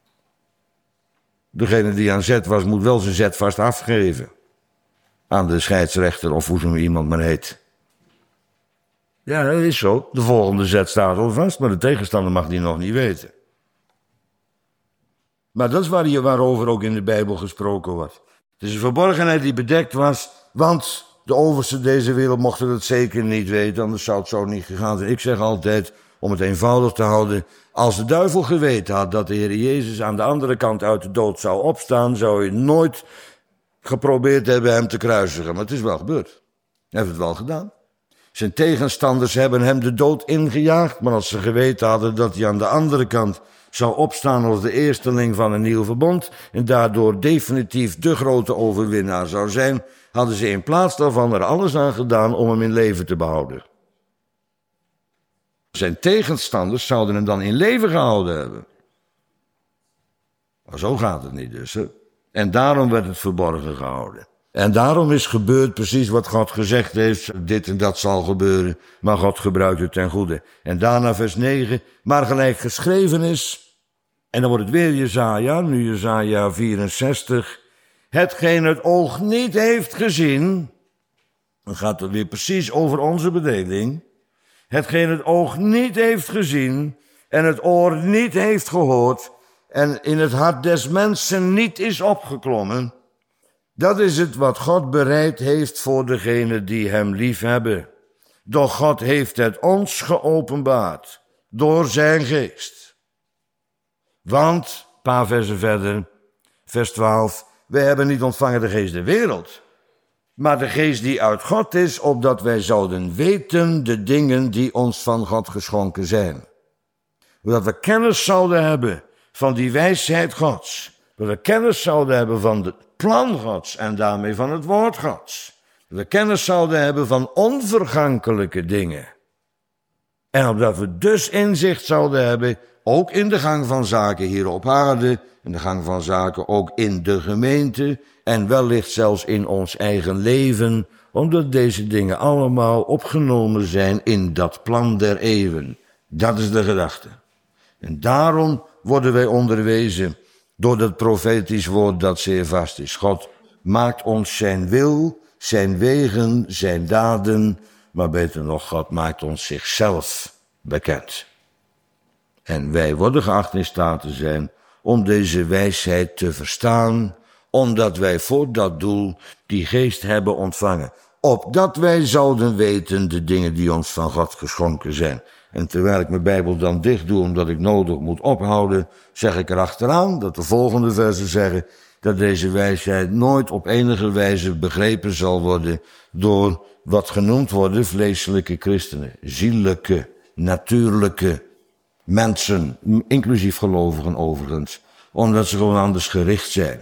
Degene die aan zet was, moet wel zijn zet vast afgeven. Aan de scheidsrechter of hoe zo iemand maar heet. Ja, dat is zo. De volgende zet staat al vast, maar de tegenstander mag die nog niet weten. Maar dat is waarover ook in de Bijbel gesproken wordt. Het is een verborgenheid die bedekt was, want de oversten deze wereld mochten het zeker niet weten, anders zou het zo niet gegaan zijn. Ik zeg altijd, om het eenvoudig te houden, als de duivel geweten had dat de Heer Jezus aan de andere kant uit de dood zou opstaan, zou hij nooit geprobeerd hebben hem te kruisigen. Maar het is wel gebeurd. Hij heeft het wel gedaan. Zijn tegenstanders hebben hem de dood ingejaagd, maar als ze geweten hadden dat hij aan de andere kant zou opstaan als de eersteling van een nieuw verbond en daardoor definitief de grote overwinnaar zou zijn, hadden ze in plaats daarvan er alles aan gedaan om hem in leven te behouden. Zijn tegenstanders zouden hem dan in leven gehouden hebben. Maar zo gaat het niet dus. Hè? En daarom werd het verborgen gehouden. En daarom is gebeurd precies wat God gezegd heeft, dit en dat zal gebeuren, maar God gebruikt het ten goede. En daarna vers 9, maar gelijk geschreven is, en dan wordt het weer Jesaja, nu Jesaja 64, hetgeen het oog niet heeft gezien, dan gaat het weer precies over onze bedeling, hetgeen het oog niet heeft gezien en het oor niet heeft gehoord en in het hart des mensen niet is opgeklommen, dat is het wat God bereid heeft voor degenen die hem lief hebben. Doch God heeft het ons geopenbaard door zijn geest. Want, een paar versen verder, vers 12, wij hebben niet ontvangen de geest der wereld, maar de geest die uit God is, opdat wij zouden weten de dingen die ons van God geschonken zijn. Zodat we kennis zouden hebben van die wijsheid Gods. Dat we kennis zouden hebben van het plan Gods en daarmee van het woord Gods. Dat we kennis zouden hebben van onvergankelijke dingen. En opdat we dus inzicht zouden hebben, ook in de gang van zaken hier op aarde, in de gang van zaken ook in de gemeente en wellicht zelfs in ons eigen leven, omdat deze dingen allemaal opgenomen zijn in dat plan der eeuwen. Dat is de gedachte. En daarom worden wij onderwezen door dat profetisch woord dat zeer vast is. God maakt ons zijn wil, zijn wegen, zijn daden, maar beter nog, God maakt ons zichzelf bekend. En wij worden geacht in staat te zijn om deze wijsheid te verstaan, omdat wij voor dat doel die geest hebben ontvangen, opdat wij zouden weten de dingen die ons van God geschonken zijn. En terwijl ik mijn Bijbel dan dicht doe, omdat ik nodig moet ophouden, zeg ik erachteraan dat de volgende versen zeggen dat deze wijsheid nooit op enige wijze begrepen zal worden door wat genoemd worden vleeselijke christenen, zielelijke, natuurlijke mensen, inclusief gelovigen overigens, omdat ze gewoon anders gericht zijn.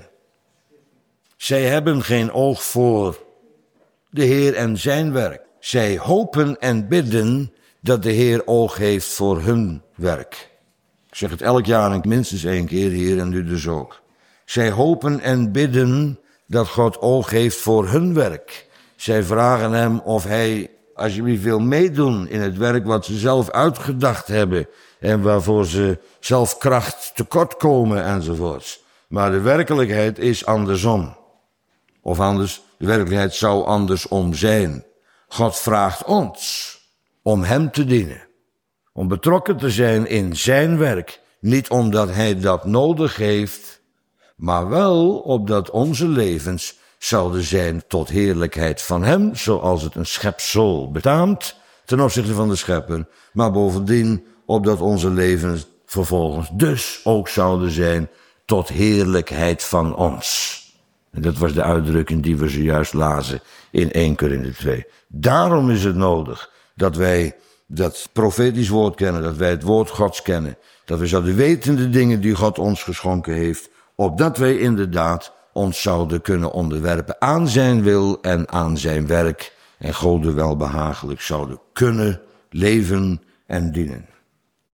Zij hebben geen oog voor de Heer en zijn werk. Zij hopen en bidden dat de Heer oog heeft voor hun werk. Ik zeg het elk jaar minstens 1 keer hier en nu dus ook. Zij hopen en bidden dat God oog heeft voor hun werk. Zij vragen hem of hij alsjeblieft wil meedoen in het werk wat ze zelf uitgedacht hebben en waarvoor ze zelf kracht tekort komen enzovoorts. Maar de werkelijkheid is andersom. Of anders, de werkelijkheid zou andersom zijn. God vraagt ons om hem te dienen. Om betrokken te zijn in zijn werk. Niet omdat hij dat nodig heeft, maar wel opdat onze levens zouden zijn tot heerlijkheid van hem, zoals het een schepsel betaamt ten opzichte van de schepper. Maar bovendien opdat onze levens vervolgens dus ook zouden zijn tot heerlijkheid van ons. En dat was de uitdrukking die we zojuist lazen in 1 Korinthe 2. Daarom is het nodig dat wij dat profetisch woord kennen, dat wij het woord Gods kennen, dat we zouden weten de dingen die God ons geschonken heeft, opdat wij inderdaad ons zouden kunnen onderwerpen aan zijn wil en aan zijn werk en Gode welbehagelijk zouden kunnen leven en dienen.